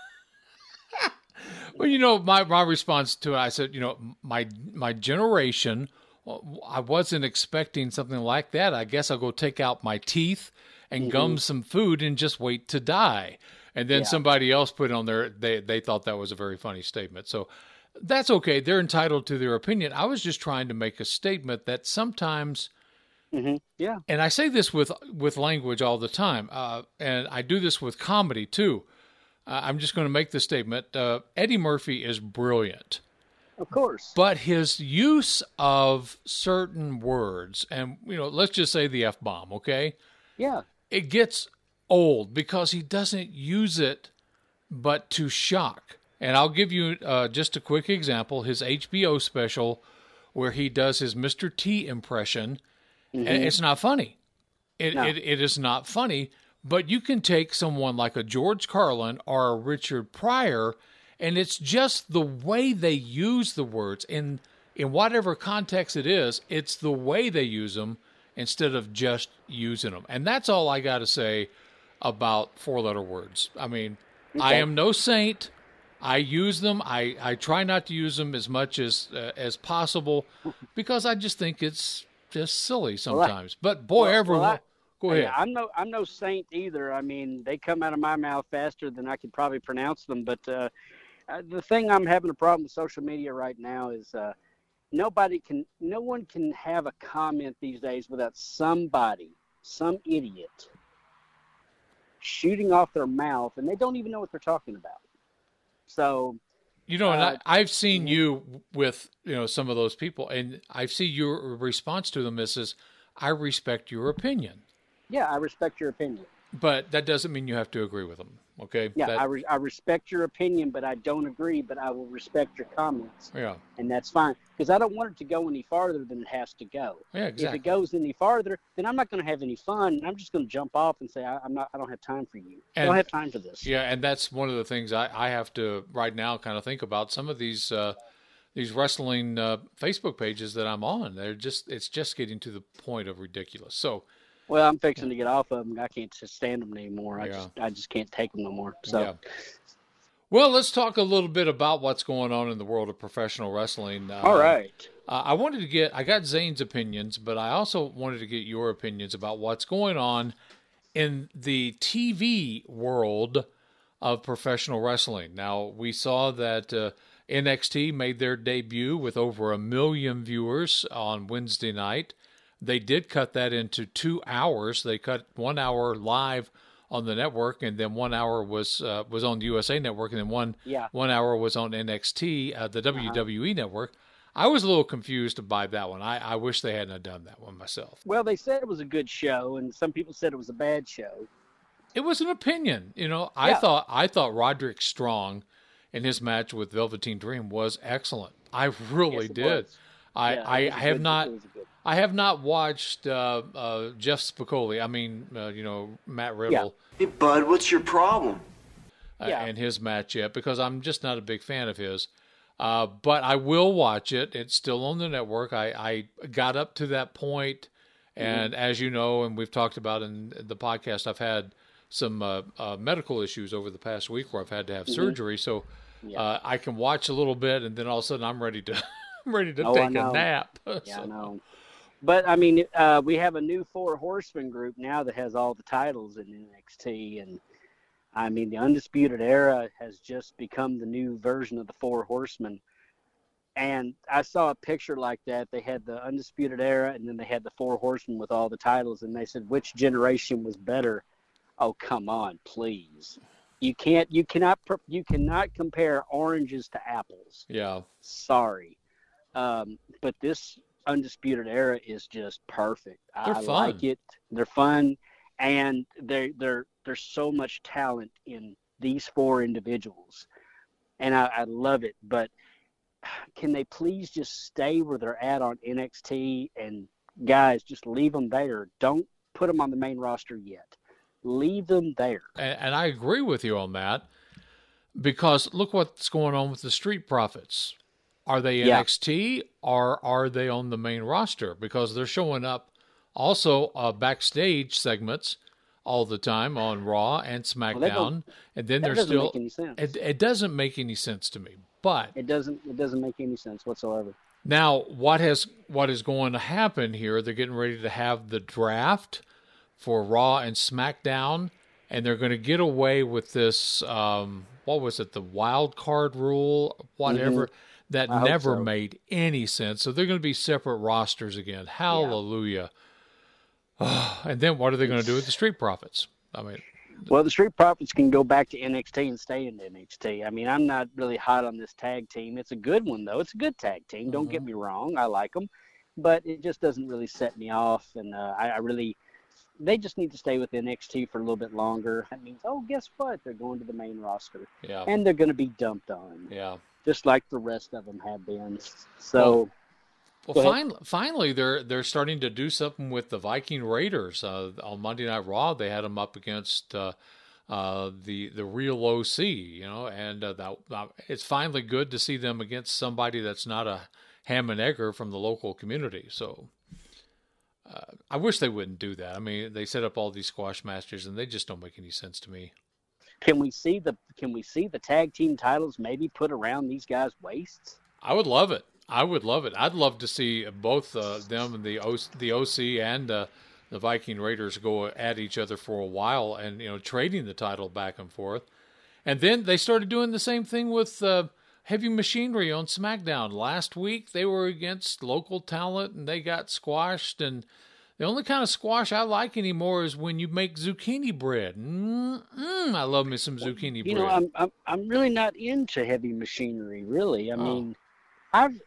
Speaker 1: Well, you know, my, my response to it, I said, you know, my my generation, well, I wasn't expecting something like that. I guess I'll go take out my teeth and
Speaker 10: Mhm.
Speaker 1: gum some food and just wait to die. And then
Speaker 10: Yeah.
Speaker 1: somebody else put on there, they, they thought that was a very funny statement. So that's okay. They're entitled to their opinion. I was just trying to make a statement that sometimes,
Speaker 10: Mm-hmm. Yeah.
Speaker 1: and I say this with with language all the time, uh, and I do this with comedy too. Uh, I'm just going to make the statement. Uh, Eddie Murphy is brilliant.
Speaker 10: Of course.
Speaker 1: But his use of certain words, and, you know, let's just say the F-bomb, okay?
Speaker 10: Yeah.
Speaker 1: It gets old because he doesn't use it but to shock. And I'll give you uh, just a quick example. His H B O special where he does his Mister T impression,
Speaker 10: Mhm.
Speaker 1: and it's not funny. It,
Speaker 10: No.
Speaker 1: it It is not funny, but you can take someone like a George Carlin or a Richard Pryor, and it's just the way they use the words. In, in whatever context it is, it's the way they use them instead of just using them. And that's all I got to say about four-letter words. I mean, I
Speaker 10: Okay.
Speaker 1: am no saint. I use them. I, I try not to use them as much as uh, as possible because I just think it's just silly
Speaker 10: Well, I-
Speaker 1: sometimes. but boy,
Speaker 10: well,
Speaker 1: everyone,
Speaker 10: well, I-
Speaker 1: go ahead.
Speaker 10: Yeah, I'm no I'm no saint either. I mean, they come out of my mouth faster than I could probably pronounce them. But uh, uh, the thing I'm having a problem with social media right now is uh, nobody can, no one can have a comment these days without somebody, some idiot, shooting off their mouth, and they don't even know what they're talking about. So,
Speaker 1: you know, and
Speaker 10: uh,
Speaker 1: I, I've seen you with, you know, some of those people, and I see your response to them is, is I respect your opinion.
Speaker 10: Yeah, I respect your opinion.
Speaker 1: But that doesn't mean you have to agree with them, okay?
Speaker 10: Yeah,
Speaker 1: that,
Speaker 10: I, re- I respect your opinion, but I don't agree, but I will respect your comments.
Speaker 1: Yeah.
Speaker 10: And that's fine, because I don't want it to go any farther than it has to go.
Speaker 1: Yeah, exactly.
Speaker 10: If it goes any farther, then I'm not going to have any fun, and I'm just going to jump off and say, I, I'm not, I don't have time for you.
Speaker 1: And,
Speaker 10: I don't have time for this.
Speaker 1: Yeah, and that's one of the things I, I have to right now kind of think about. Some of these uh, these wrestling uh, Facebook pages that I'm on, they're just it's just getting to the point of ridiculous. So,
Speaker 10: well, I'm fixing to get off of them. I can't just stand them anymore. I
Speaker 1: Yeah.
Speaker 10: just I just can't take them no more. So,
Speaker 1: yeah. Well, let's talk a little bit about what's going on in the world of professional wrestling. Uh,
Speaker 10: all right.
Speaker 1: Uh, I wanted to get I got Zane's opinions, but I also wanted to get your opinions about what's going on in the T V world of professional wrestling. Now, we saw that uh, N X T made their debut with over a million viewers on Wednesday night. They did cut that into two hours. They cut one hour live on the network, and then one hour was uh, was on the U S A Network, and then one
Speaker 10: Yeah.
Speaker 1: one hour was on N X T, uh, the W W E Network. I was a little confused by that one. I, I wish they hadn't have done that one myself.
Speaker 10: Well, they said it was a good show, and some people said it was a bad show.
Speaker 1: It was an opinion. You know, I
Speaker 10: Yeah.
Speaker 1: thought I thought Roderick Strong in his match with Velveteen Dream was excellent. I really
Speaker 10: Yes, it
Speaker 1: did.
Speaker 10: was.
Speaker 1: I,
Speaker 10: Yeah,
Speaker 1: I
Speaker 10: it was a
Speaker 1: have
Speaker 10: good-
Speaker 1: not
Speaker 10: it was a good-
Speaker 1: I have not watched uh, uh, Jeff Spicoli. I mean, uh, you know, Matt Riddle.
Speaker 12: Hey, bud, what's your problem?
Speaker 1: Uh,
Speaker 10: Yeah.
Speaker 1: and his match yet because I'm just not a big fan of his. Uh, but I will watch it. It's still on the network. I, I got up to that point, and
Speaker 10: Mm-hmm.
Speaker 1: as you know, and we've talked about in the podcast, I've had some uh, uh, medical issues over the past week where I've had to have
Speaker 10: Mhm.
Speaker 1: surgery. So
Speaker 10: Yeah.
Speaker 1: uh, I can watch a little bit, and then all of a sudden I'm ready to I'm ready to
Speaker 10: Oh, I
Speaker 1: take a
Speaker 10: know.
Speaker 1: nap.
Speaker 10: Yeah,
Speaker 1: So-
Speaker 10: I know. But I mean, uh, we have a new Four Horsemen group now that has all the titles in N X T, and I mean, the Undisputed Era has just become the new version of the Four Horsemen. And I saw a picture like that. They had the Undisputed Era, and then they had the Four Horsemen with all the titles, and they said which generation was better. Oh, come on, please. You can't, you cannot, pr- you cannot compare oranges to apples.
Speaker 1: Yeah.
Speaker 10: Sorry. Um, but this Undisputed Era is just perfect.
Speaker 1: They're
Speaker 10: I
Speaker 1: fun.
Speaker 10: like it. They're fun, and they they're there's so much talent in these four individuals, and I, I love it. But can they please just stay where they're at on N X T, and guys, just leave them there. Don't put them on the main roster yet. Leave them there.
Speaker 1: And, and I agree with you on that because look what's going on with the Street Profits. Are they
Speaker 10: Yeah.
Speaker 1: N X T or are they on the main roster? Because they're showing up also uh, backstage segments all the time on Raw and SmackDown,
Speaker 10: that don't-
Speaker 1: and then
Speaker 10: that
Speaker 1: they're
Speaker 10: doesn't
Speaker 1: still.
Speaker 10: make any sense.
Speaker 1: It, it doesn't make any sense to me. But
Speaker 10: It doesn't. It doesn't make any sense whatsoever.
Speaker 1: now, what has what is going to happen here? They're getting ready to have the draft for Raw and SmackDown, and they're going to get away with this. Um, what was it? The wild card rule, whatever.
Speaker 10: Mhm.
Speaker 1: That
Speaker 10: I hope
Speaker 1: never
Speaker 10: so.
Speaker 1: made any sense. So they're going to be separate rosters again. Hallelujah. And then what are they going to do with the Street Profits? I mean,
Speaker 10: Well, the Street Profits can go back to N X T and stay in N X T. I mean, I'm not really hot on this tag team. It's a good one, though. It's a good tag team. Don't get me wrong. I like them. But it just doesn't really set me off. And uh, I, I really – they just need to stay with N X T for a little bit longer. That means, oh, guess what? They're going to the main roster.
Speaker 1: yeah.
Speaker 10: And they're going to be dumped on,
Speaker 1: yeah.
Speaker 10: just like the rest of them have been. So –
Speaker 1: Well,
Speaker 10: Go ahead.
Speaker 1: finally, finally, they're they're starting to do something with the Viking Raiders. Uh, on Monday Night Raw, they had them up against uh, uh, the the real O C, you know, and uh, that, uh, it's finally good to see them against somebody that's not a ham and egger from the local community. So uh, I wish they wouldn't do that. I mean, they set up all these squash masters, and they just don't make any sense to me.
Speaker 10: can we see the can we see the tag team titles maybe put around these guys' waists?
Speaker 1: I would love it. I would love it. I'd love to see both uh, them and the o- the O C and uh, the Viking Raiders go at each other for a while, and you know, trading the title back and forth. And then they started doing the same thing with uh, Heavy Machinery on SmackDown. Last week, they were against local talent, and they got squashed. And the only kind of squash I like anymore is when you make zucchini bread. Mm-mm, I love me some zucchini
Speaker 10: you
Speaker 1: bread.
Speaker 10: know, I'm, I'm I'm really not into Heavy Machinery, really. I
Speaker 1: Oh.
Speaker 10: mean, I've,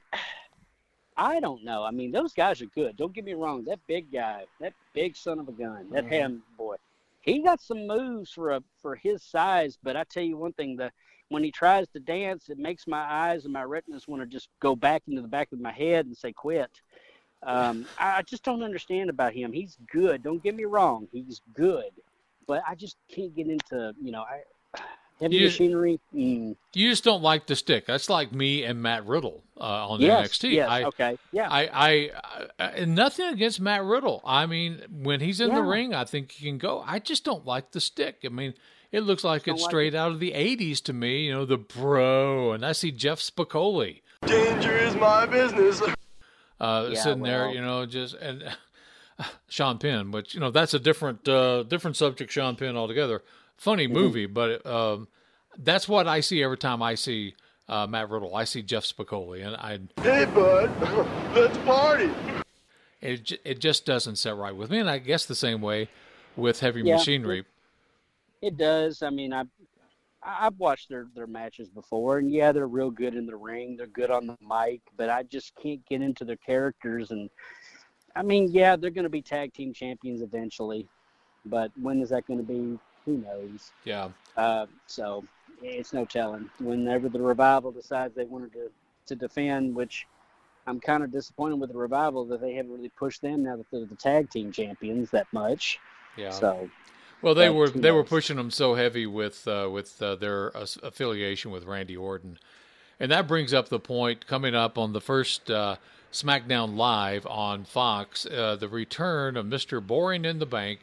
Speaker 10: I don't know. I mean, those guys are good. Don't get me wrong. That big guy, that big son of a gun, that
Speaker 1: Mhm.
Speaker 10: ham boy, he got some moves for a for his size. But I tell you one thing, the when he tries to dance, it makes my eyes and my retinas want to just go back into the back of my head and say, quit. Um, I I just don't understand about him. He's good. Don't get me wrong. He's good. But I just can't get into, you know, I, Heavy
Speaker 1: You-
Speaker 10: Machinery. Mm.
Speaker 1: You just don't like the stick. That's like me and Matt Riddle uh, on
Speaker 10: Yes,
Speaker 1: N X T.
Speaker 10: yes,
Speaker 1: I,
Speaker 10: okay, yeah.
Speaker 1: I, I, I, and nothing against Matt Riddle. I mean, when he's in the
Speaker 10: Yeah.
Speaker 1: ring, I think he can go. I just don't like the stick. I mean, it looks like
Speaker 10: Don't
Speaker 1: it's
Speaker 10: like
Speaker 1: straight out of the eighties to me. You know, the bro, and I see Jeff Spicoli
Speaker 4: Danger is my business.
Speaker 1: uh,
Speaker 10: Yeah,
Speaker 1: sitting there.
Speaker 10: well.
Speaker 1: You know, just and Sean Penn, but you know that's a different, uh, different subject. Sean Penn altogether. Funny
Speaker 10: Mm-hmm.
Speaker 1: movie, but um, that's what I see every time I see uh, Matt Riddle. I see Jeff Spicoli, and I
Speaker 4: Hey, bud, let's party.
Speaker 1: it j- it just doesn't set right with me. And I guess the same way with Heavy
Speaker 10: Yeah.
Speaker 1: Machinery.
Speaker 10: It does. I mean, I I've watched their, their matches before, and yeah, they're real good in the ring. They're good on the mic, but I just can't get into their characters. And I mean, yeah, they're going to be tag team champions eventually, but when is that going to be? Who knows?
Speaker 1: Yeah.
Speaker 10: Uh, so it's no telling. Whenever the Revival decides they wanted to to defend, which I'm kind of disappointed with the Revival that they haven't really pushed them now that they're the tag team champions that much.
Speaker 1: Yeah.
Speaker 10: So.
Speaker 1: Well, they
Speaker 10: But
Speaker 1: were
Speaker 10: who
Speaker 1: they were
Speaker 10: knows?
Speaker 1: pushing them so heavy with uh, with uh, their uh, affiliation with Randy Orton, and that brings up the point coming up on the first uh, SmackDown Live on Fox, uh, the return of Mister Boring in the Bank,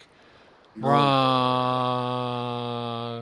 Speaker 1: Brock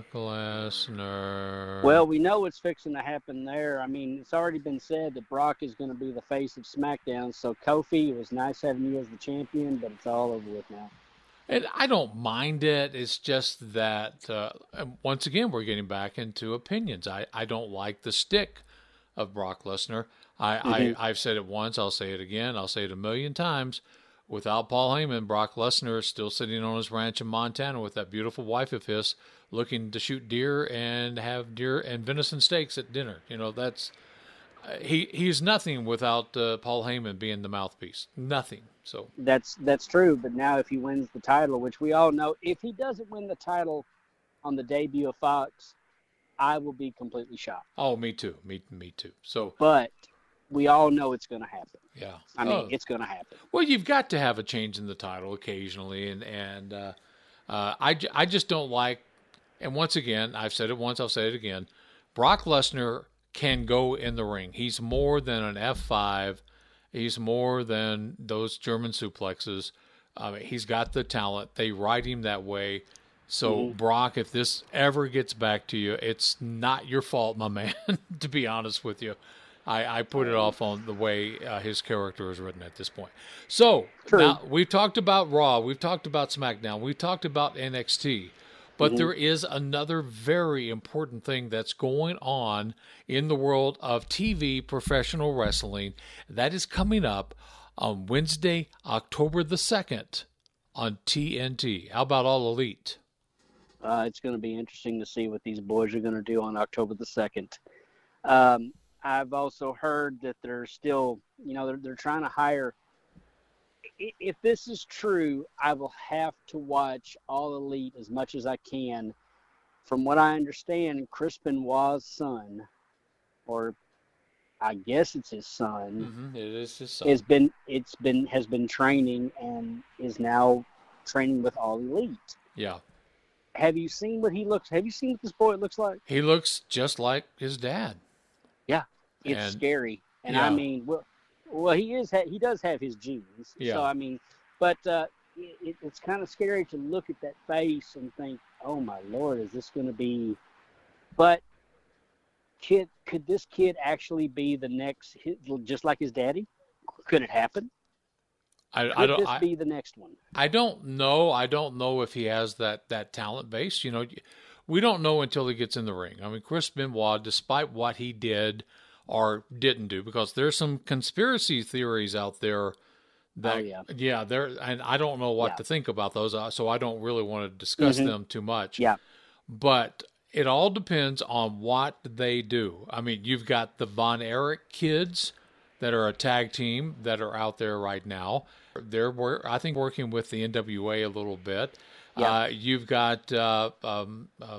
Speaker 1: Lesnar.
Speaker 10: Well, we know what's fixing to happen there. I mean, it's already been said that Brock is going to be the face of SmackDown. So, Kofi, it was nice having you as the champion, but it's all over with now.
Speaker 1: And I don't mind it. It's just that, uh, once again, we're getting back into opinions. I, I don't like the stick of Brock Lesnar. I,
Speaker 10: Mhm.
Speaker 1: I, I've said it once. I'll say it again. I'll say it a million times. Without Paul Heyman, Brock Lesnar is still sitting on his ranch in Montana with that beautiful wife of his looking to shoot deer and have deer and venison steaks at dinner. You know, that's uh, he he's nothing without uh, Paul Heyman being the mouthpiece. Nothing. So
Speaker 10: That's that's true. But now, if he wins the title, which we all know, if he doesn't win the title on the debut of Fox, I will be completely shocked.
Speaker 1: oh, me too. Me me too. So
Speaker 10: But we all know it's going to happen.
Speaker 1: yeah.
Speaker 10: I mean,
Speaker 1: Oh.
Speaker 10: it's going to happen.
Speaker 1: Well, you've got to have a change in the title occasionally, and and uh, uh, I j- I just don't like. And once again, I've said it once, I'll say it again. Brock Lesnar can go in the ring. He's more than an F five. He's more than those German suplexes. I mean, he's got the talent. They write him that way. So,
Speaker 10: Mhm.
Speaker 1: Brock, if this ever gets back to you, it's not your fault, my man, to be honest with you. I, I put it off on the way uh, his character is written at this point. So,
Speaker 10: True.
Speaker 1: now we've talked about Raw, we've talked about SmackDown, we've talked about N X T, but
Speaker 10: Mhm.
Speaker 1: there is another very important thing that's going on in the world of T V professional wrestling that is coming up on Wednesday, October the second on T N T. How about All Elite?
Speaker 10: Uh, it's going to be interesting to see what these boys are going to do on October the second. Um, I've also heard that they're still, you know, they're, they're trying to hire. i- If this is true, I will have to watch All Elite as much as I can. From what I understand, Chris Benoit's son, or I guess it's his son,
Speaker 1: Mm-hmm. It is his son.
Speaker 10: has been it's been has been training and is now training with All Elite.
Speaker 1: Yeah.
Speaker 10: Have you seen what he looks? Have you seen what this boy looks like?
Speaker 1: He looks just like his dad.
Speaker 10: Yeah, it's
Speaker 1: And-
Speaker 10: scary. And
Speaker 1: yeah.
Speaker 10: I mean, well, well, he is ha- he does have his genes.
Speaker 1: Yeah.
Speaker 10: So I mean, but uh, it, it's kind of scary to look at that face and think, "Oh my Lord, is this going to be?" But kid, could this kid actually be the next, just like his daddy? Could it happen?
Speaker 1: I,
Speaker 10: Could
Speaker 1: I don't.
Speaker 10: this
Speaker 1: I,
Speaker 10: be the next one?
Speaker 1: I don't know. I don't know if he has that, that talent base. You know, we don't know until he gets in the ring. I mean, Chris Benoit, despite what he did or didn't do, because there's some conspiracy theories out there that,
Speaker 10: oh, yeah.
Speaker 1: yeah, there, and I don't know what
Speaker 10: yeah.
Speaker 1: to think about those, so I don't really want to discuss
Speaker 10: mm-hmm.
Speaker 1: them too much.
Speaker 10: Yeah.
Speaker 1: But it all depends on what they do. I mean, you've got the Von Erich kids that are a tag team that are out there right now. They're, I think, working with the N W A a little bit. Yeah. Uh, you've got uh, um, uh,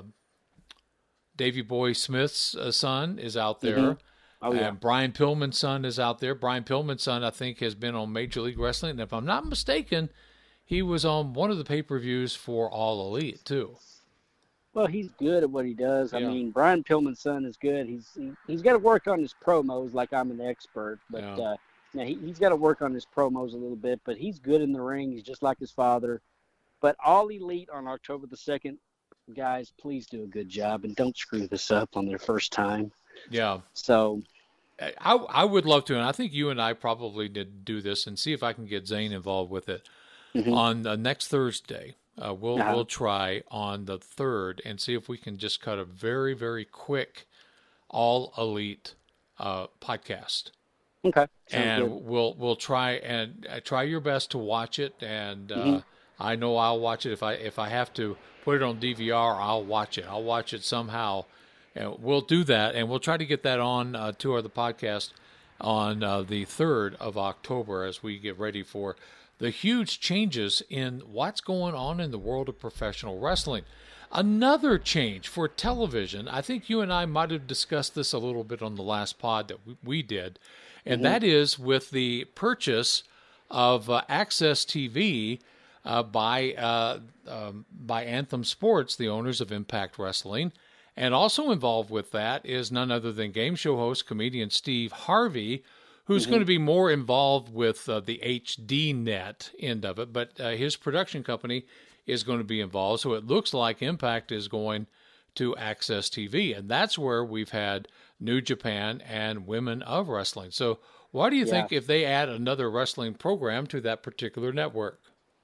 Speaker 1: Davey Boy Smith's uh, son is out there.
Speaker 10: Mm-hmm. Oh, yeah.
Speaker 1: And Brian Pillman's son is out there. Brian Pillman's son, I think, has been on Major League Wrestling. And if I'm not mistaken, he was on one of the pay-per-views for All Elite, too.
Speaker 10: Well, he's good at what he does. I
Speaker 1: yeah.
Speaker 10: mean, Brian Pillman's son is good. He's he, he's got to work on his promos like I'm an expert. But
Speaker 1: yeah.
Speaker 10: uh, yeah, he, he's got to work on his promos a little bit. But he's good in the ring. He's just like his father. But All Elite on October the second, guys, please do a good job. And don't screw this up on their first time.
Speaker 1: Yeah.
Speaker 10: So
Speaker 1: I, I would love to, and I think you and I probably did do this and see if I can get Zane involved with it. Mm-hmm. On uh, next Thursday, uh, we'll uh-huh. we'll try on the third and see if we can just cut a very, very quick All Elite uh, podcast.
Speaker 10: Okay. Sounds
Speaker 1: and
Speaker 10: good.
Speaker 1: we'll we'll try and uh, try your best to watch it, and uh,
Speaker 10: mm-hmm.
Speaker 1: I know I'll watch it if I if I have to put it on D V R. I'll watch it. I'll watch it somehow. And we'll do that, and we'll try to get that on uh, to our the podcast on uh, the third of October as we get ready for the huge changes in what's going on in the world of professional wrestling. Another change for television, I think you and I might have discussed this a little bit on the last pod that we, we did, and mm-hmm. that is with the purchase of uh, Access T V uh, by uh, um, by Anthem Sports, the owners of Impact Wrestling. And also involved with that is none other than game show host, comedian Steve Harvey, who's mm-hmm. going to be more involved with uh, the H D net end of it. But uh, his production company is going to be involved. So it looks like Impact is going to Access T V. And that's where we've had New Japan and Women of Wrestling. So why do you yeah. think if they add another wrestling program to that particular network?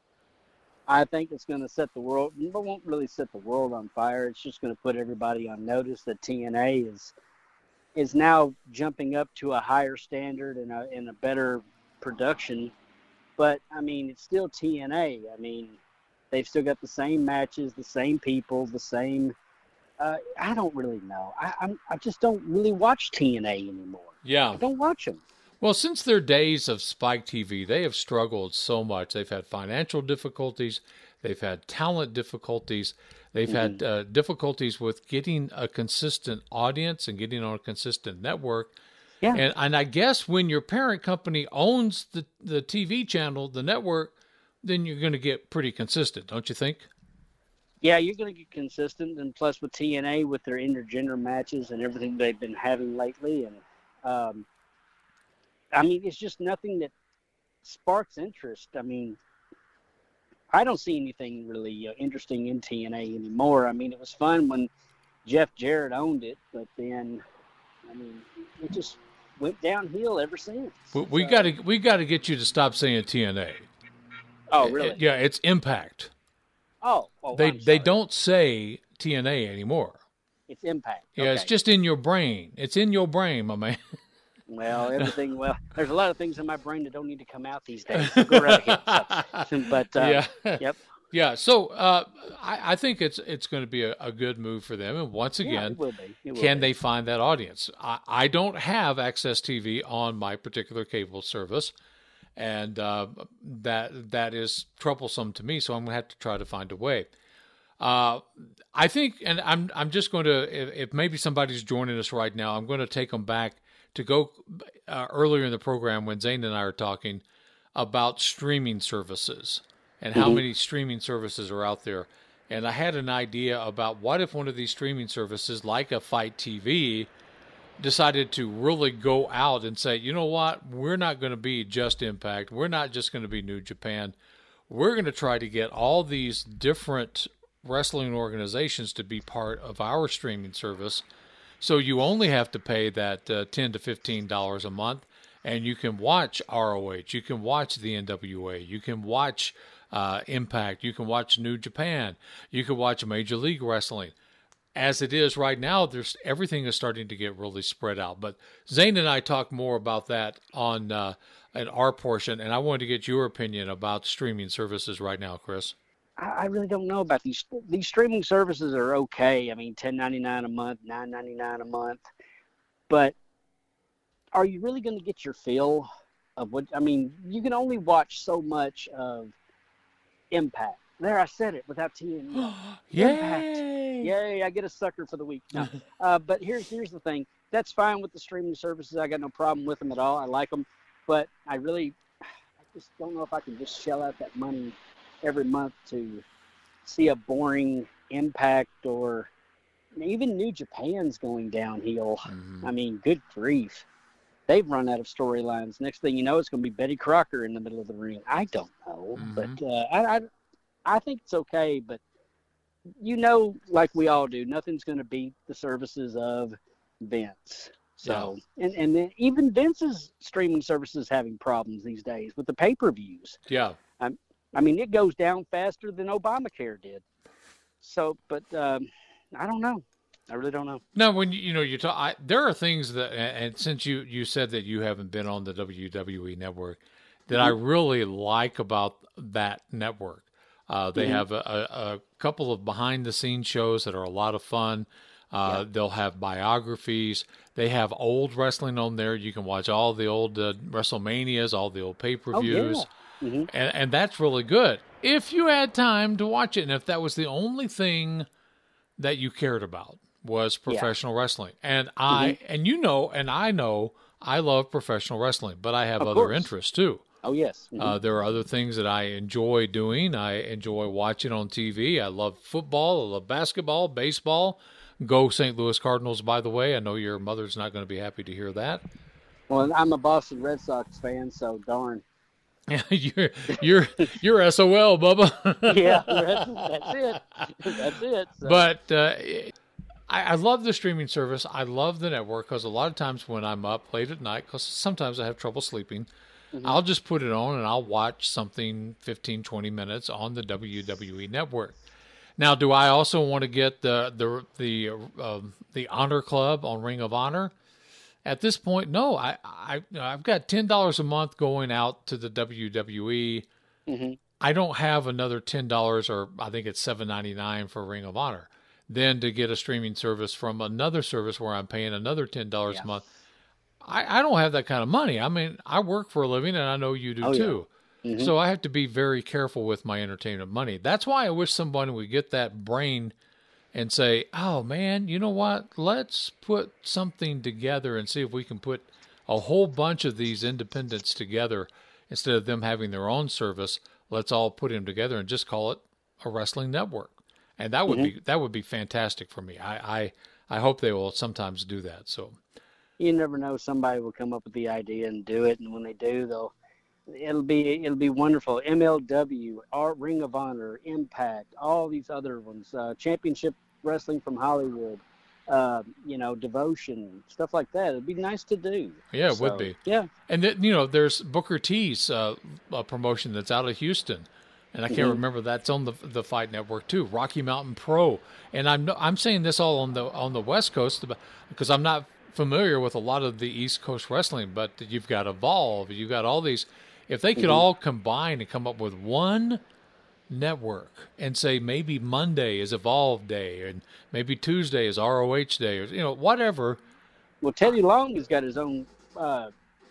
Speaker 10: I think it's going to set the world, but won't really set the world on fire. It's just going to put everybody on notice that T N A is is now jumping up to a higher standard and a, and a better production. But, I mean, it's still T N A. I mean, they've still got the same matches, the same people, the same uh, – I don't really know. I I'm, I just don't really watch T N A anymore.
Speaker 1: Yeah.
Speaker 10: I don't watch them.
Speaker 1: Well, since their days of Spike T V, they have struggled so much. They've had financial difficulties. They've had talent difficulties. They've mm-hmm. had uh, difficulties with getting a consistent audience and getting on a consistent network.
Speaker 10: Yeah.
Speaker 1: And and I guess when your parent company owns the, the T V channel, the network, then you're going to get pretty consistent, don't you think?
Speaker 10: Yeah, you're going to get consistent. And plus with T N A, with their intergender matches and everything they've been having lately, and um, I mean, it's just nothing that sparks interest. I mean, I don't see anything really uh, interesting in T N A anymore. I mean, it was fun when Jeff Jarrett owned it, but then, I mean, it just went downhill ever since.
Speaker 1: We, we so, got to we got to get you to stop saying T N A.
Speaker 10: Oh, really?
Speaker 1: It, yeah, it's Impact.
Speaker 10: Oh, oh
Speaker 1: they they don't say T N A anymore.
Speaker 10: It's Impact.
Speaker 1: Yeah,
Speaker 10: okay.
Speaker 1: It's just in your brain. It's in your brain, my man.
Speaker 10: Well, everything. Well, there's a lot of things in my brain that don't need to come out these days. So go right ahead. So, but uh, yeah, yep,
Speaker 1: yeah. So uh, I, I think it's it's going to be a, a good move for them. And once again,
Speaker 10: yeah, it will be. It will
Speaker 1: can
Speaker 10: be.
Speaker 1: they find that audience? I, I don't have Access T V on my particular cable service, and uh, that that is troublesome to me. So I'm going to have to try to find a way. Uh, I think, and I'm I'm just going to, if, if maybe somebody's joining us right now, I'm going to take them back to go uh, earlier in the program when Zane and I are talking about streaming services and how mm-hmm. many streaming services are out there. And I had an idea about what if one of these streaming services, like a Fight T V, decided to really go out and say, you know what, we're not going to be just Impact. We're not just going to be New Japan. We're going to try to get all these different wrestling organizations to be part of our streaming service. So you only have to pay that uh, ten to fifteen dollars a month, and you can watch R O H, you can watch the N W A, you can watch uh, Impact, you can watch New Japan, you can watch Major League Wrestling. as it is right now, there's everything is starting to get really spread out. But Zane and I talk more about that on uh, in our portion, and I wanted to get your opinion about streaming services right now, Chris.
Speaker 10: I, I really don't know about these. These streaming services are okay. I mean, ten ninety-nine a month, nine ninety-nine a month. But are you really going to get your fill of what? I mean, you can only watch so much of Impact. There, I said it without T N E.
Speaker 1: Yay!
Speaker 10: Yay! I get a sucker for the week. No. uh, but here's here's the thing. That's fine with the streaming services. I got no problem with them at all. I like them, but I really, I just don't know if I can just shell out that money every month to see a boring Impact or even New Japan's going downhill. Mm-hmm. I mean, good grief. They've run out of storylines. Next thing you know, it's going to be Betty Crocker in the middle of the ring. I don't know, mm-hmm. but uh, I, I, I think it's okay. But you know, like we all do, nothing's going to beat the services of Vince. So, yeah. and and then even Vince's streaming services having problems these days with the pay-per-views.
Speaker 1: Yeah,
Speaker 10: I, I mean, it goes down faster than Obamacare did. So, but um, I don't know. I really don't know.
Speaker 1: Now, when you, you know, you talk, I, there are things that, and since you, you said that you haven't been on the W W E network, that mm-hmm. I really like about that network. Uh, they mm-hmm. have a, a, a couple of behind the scenes shows that are a lot of fun. Uh, yeah. They'll have biographies. They have old wrestling on there. You can watch all the old uh, WrestleManias, all the old pay-per-views.
Speaker 10: Oh, yeah. mm-hmm.
Speaker 1: and, and that's really good. If you had time to watch it, and if that was the only thing that you cared about was professional yeah. wrestling. And I, mm-hmm. and you know, and I know I love professional wrestling, but I have of other course. interests too.
Speaker 10: Oh, yes.
Speaker 1: Mm-hmm. Uh, there are other things that I enjoy doing. I enjoy watching on T V. I love football. I love basketball, baseball. Go Saint Louis Cardinals, by the way. I know your mother's not going to be happy to hear that.
Speaker 10: Well, I'm a Boston Red Sox fan, so darn.
Speaker 1: you're you're you're S O L, Bubba.
Speaker 10: Yeah, that's it. That's it. So.
Speaker 1: But uh, I, I love the streaming service. I love the network because a lot of times when I'm up late at night, because sometimes I have trouble sleeping, mm-hmm. I'll just put it on and I'll watch something fifteen, twenty minutes on the W W E network. Now, do I also want to get the the the uh, the Honor Club on Ring of Honor? At this point, no. I, I, I've got ten dollars a month going out to the W W E.
Speaker 10: Mm-hmm.
Speaker 1: I don't have another ten dollars, or I think it's seven ninety-nine for Ring of Honor. Then to get a streaming service from another service where I'm paying another ten dollars yeah. a month. I, I don't have that kind of money. I mean, I work for a living, and I know you do
Speaker 10: oh,
Speaker 1: too.
Speaker 10: Yeah. Mm-hmm.
Speaker 1: So I have to be very careful with my entertainment money. That's why I wish somebody would get that brain and say, oh, man, you know what? Let's put something together and see if we can put a whole bunch of these independents together instead of them having their own service. Let's all put them together and just call it a wrestling network. And that would mm-hmm. be that would be fantastic for me. I, I I hope they will sometimes do that. So
Speaker 10: you never know. Somebody will come up with the idea and do it. And when they do, they'll It'll be it'll be wonderful. M L W, our Ring of Honor, Impact, all these other ones, uh, Championship Wrestling from Hollywood, uh, you know, Devotion, stuff like that. It'd be nice to do.
Speaker 1: Yeah, it
Speaker 10: so,
Speaker 1: would be.
Speaker 10: Yeah,
Speaker 1: and then, you know, there's Booker T's uh, a promotion that's out of Houston, and I can't mm-hmm. remember that's on the the Fight Network too. Rocky Mountain Pro, and I'm I'm saying this all on the on the West Coast because I'm not familiar with a lot of the East Coast wrestling, but you've got Evolve, you've got all these. If they could mm-hmm. all combine and come up with one network and say maybe Monday is Evolve Day and maybe Tuesday is R O H Day or, you know, whatever.
Speaker 10: Well, Teddy Long has got his own, uh,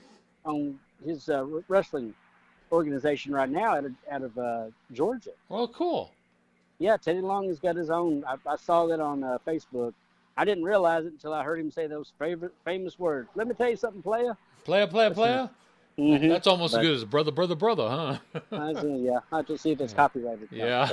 Speaker 10: on his uh, wrestling organization right now out of, out of uh, Georgia.
Speaker 1: Well, cool.
Speaker 10: Yeah, Teddy Long has got his own. I, I saw that on uh, Facebook. I didn't realize it until I heard him say those favorite famous words. Let me tell you something, player.
Speaker 1: Player, player, player?
Speaker 10: Mm-hmm.
Speaker 1: That's almost
Speaker 10: but,
Speaker 1: as good as brother, brother, brother, huh?
Speaker 10: I see, yeah, I have to see if it's copyrighted.
Speaker 1: Yeah.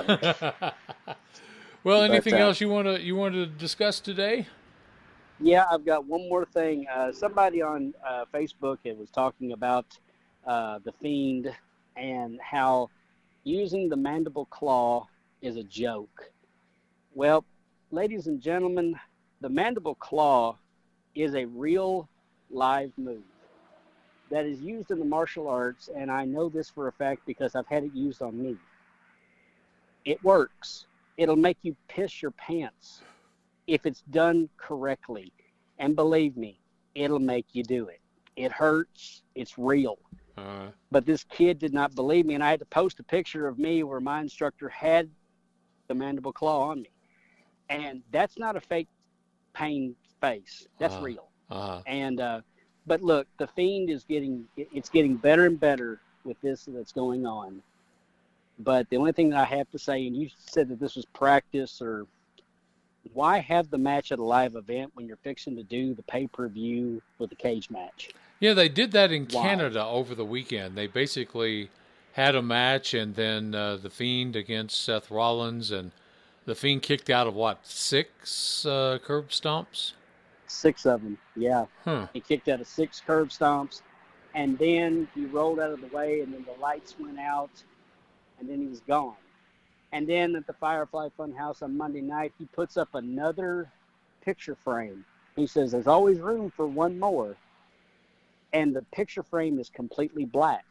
Speaker 1: Well, anything
Speaker 10: but, uh,
Speaker 1: else you want to you want to discuss today?
Speaker 10: Yeah, I've got one more thing. Uh, somebody on uh, Facebook was talking about uh, the Fiend and how using the mandible claw is a joke. Well, ladies and gentlemen, the mandible claw is a real live move that is used in the martial arts, and I know this for a fact because I've had it used on me. It works. It'll make you piss your pants if it's done correctly. And believe me, it'll make you do it. It hurts. It's real.
Speaker 1: Uh,
Speaker 10: but this kid did not believe me, and I had to post a picture of me where my instructor had the mandible claw on me. And that's not a fake pain face. That's
Speaker 1: uh,
Speaker 10: real.
Speaker 1: Uh,
Speaker 10: and uh, but look, the Fiend is getting it's getting better and better with this that's going on. But the only thing that I have to say, and you said that this was practice, or why have the match at a live event when you're fixing to do the pay-per-view with the cage match?
Speaker 1: Yeah, they did that in
Speaker 10: Why?
Speaker 1: Canada over the weekend. They basically had a match, and then uh, the Fiend against Seth Rollins, and the Fiend kicked out of, what, six uh, curb stomps?
Speaker 10: Six of them, yeah.
Speaker 1: Huh.
Speaker 10: He kicked out of six curb stomps, and then he rolled out of the way, and then the lights went out, and then he was gone. And then at the Firefly Funhouse on Monday night, he puts up another picture frame. He says, there's always room for one more. And the picture frame is completely black.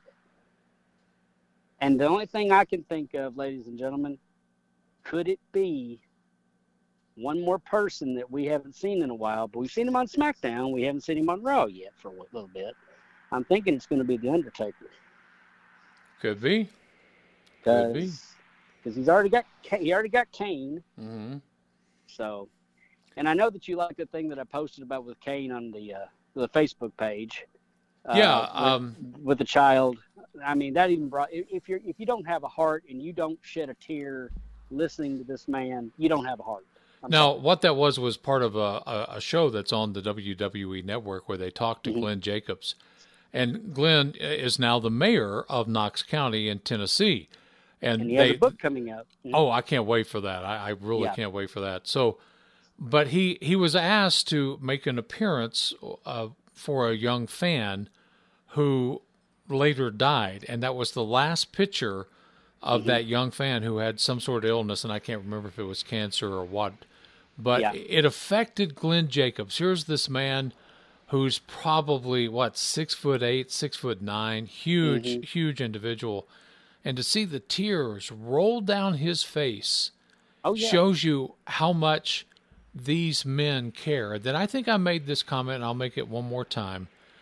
Speaker 10: And the only thing I can think of, ladies and gentlemen, could it be one more person that we haven't seen in a while? But we've seen him on SmackDown. We haven't seen him on Raw yet for a little bit. I'm thinking it's going to be The Undertaker.
Speaker 1: Could be. Could be.
Speaker 10: Because he's already got he already got Kane.
Speaker 1: Mm-hmm.
Speaker 10: So, and I know that you like the thing that I posted about with Kane on the uh, the Facebook page.
Speaker 1: Yeah,
Speaker 10: uh, with,
Speaker 1: um,
Speaker 10: with the child. I mean, that even brought. If you're if you don't have a heart and you don't shed a tear listening to this man, you don't have a heart. I'm
Speaker 1: now,
Speaker 10: sorry.
Speaker 1: what that was was part of a, a, a show that's on the W W E Network where they talked to
Speaker 10: Mm-hmm.
Speaker 1: Glenn Jacobs, and Glenn is now the mayor of Knox County in Tennessee. And,
Speaker 10: And he
Speaker 1: they,
Speaker 10: has a book coming out. Mhm.
Speaker 1: Oh, I can't wait for that. I, I really
Speaker 10: Yeah.
Speaker 1: can't wait for that. So, but he, he was asked to make an appearance uh, for a young fan who later died. And that was the last picture of
Speaker 10: Mm-hmm.
Speaker 1: that young fan who had some sort of illness. And I can't remember if it was cancer or what. But
Speaker 10: Yeah.
Speaker 1: it affected Glenn Jacobs. Here's this man who's probably, what, six foot eight, six foot nine, huge,
Speaker 10: Mhm.
Speaker 1: huge individual. And to see the tears roll down his face
Speaker 10: Oh, yeah.
Speaker 1: shows you how much these men care. That I think I made this comment, and I'll make it one more time.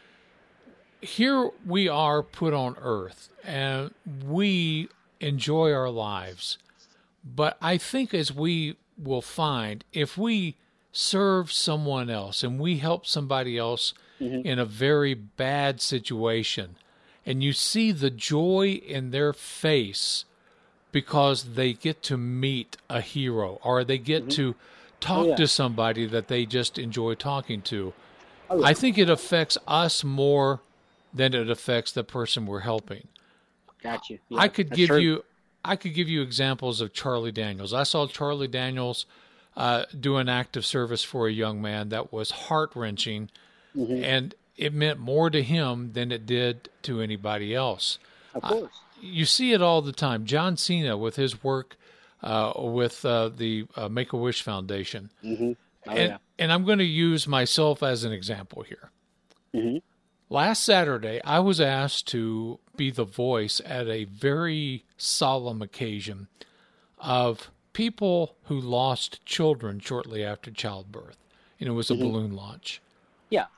Speaker 1: Here we are put on earth, and we enjoy our lives. But I think as we will find, if we serve someone else and we help somebody else
Speaker 10: Mm-hmm.
Speaker 1: in a very bad situation, and you see the joy in their face because they get to meet a hero or they get
Speaker 10: Mm-hmm.
Speaker 1: to talk
Speaker 10: Oh, yeah.
Speaker 1: to somebody that they just enjoy talking to.
Speaker 10: Oh, yeah.
Speaker 1: I think it affects us more than it affects the person we're helping.
Speaker 10: Got you.
Speaker 1: I
Speaker 10: Yeah,
Speaker 1: could
Speaker 10: that's
Speaker 1: give
Speaker 10: true.
Speaker 1: you I could give you examples of Charlie Daniels. I saw Charlie Daniels uh, do an act of service for a young man that was heart-wrenching,
Speaker 10: Mhm.
Speaker 1: and it meant more to him than it did to anybody else.
Speaker 10: Of course.
Speaker 1: You see it all the time. John Cena with his work uh, with uh, the uh, Make-A-Wish Foundation.
Speaker 10: Mm-hmm. Oh,
Speaker 1: and,
Speaker 10: yeah.
Speaker 1: and I'm going to use myself as an example here.
Speaker 10: Mm-hmm.
Speaker 1: Last Saturday, I was asked to be the voice at a very solemn occasion of people who lost children shortly after childbirth. And it was a
Speaker 10: Mm-hmm.
Speaker 1: balloon launch.
Speaker 10: Yeah.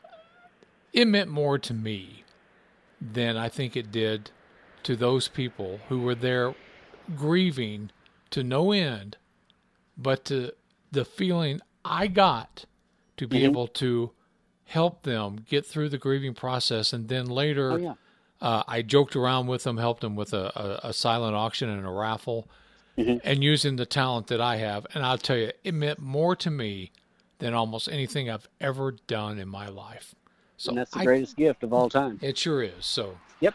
Speaker 1: It meant more to me than I think it did to those people who were there grieving to no end, but to the feeling I got to be
Speaker 10: Mhm.
Speaker 1: able to help them get through the grieving process. And then later,
Speaker 10: Oh, yeah.
Speaker 1: uh, I joked around with them, helped them with a, a, a silent auction and a raffle,
Speaker 10: Mhm.
Speaker 1: and using the talent that I have. And I'll tell you, it meant more to me than almost anything I've ever done in my life. So
Speaker 10: And that's the
Speaker 1: I-
Speaker 10: greatest gift of all time.
Speaker 1: It sure is. So,
Speaker 10: Yep.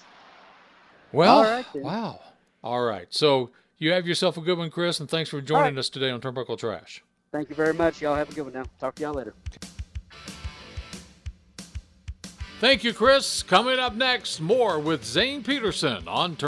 Speaker 1: well,
Speaker 10: All right, then.
Speaker 1: wow. All right. So you have yourself a good one, Chris, and thanks for joining us today on Turnbuckle Trash.
Speaker 10: Thank you very much. Y'all have a good one now. Talk to y'all later.
Speaker 1: Thank you, Chris. Coming up next, more with Zane Peterson on Turn.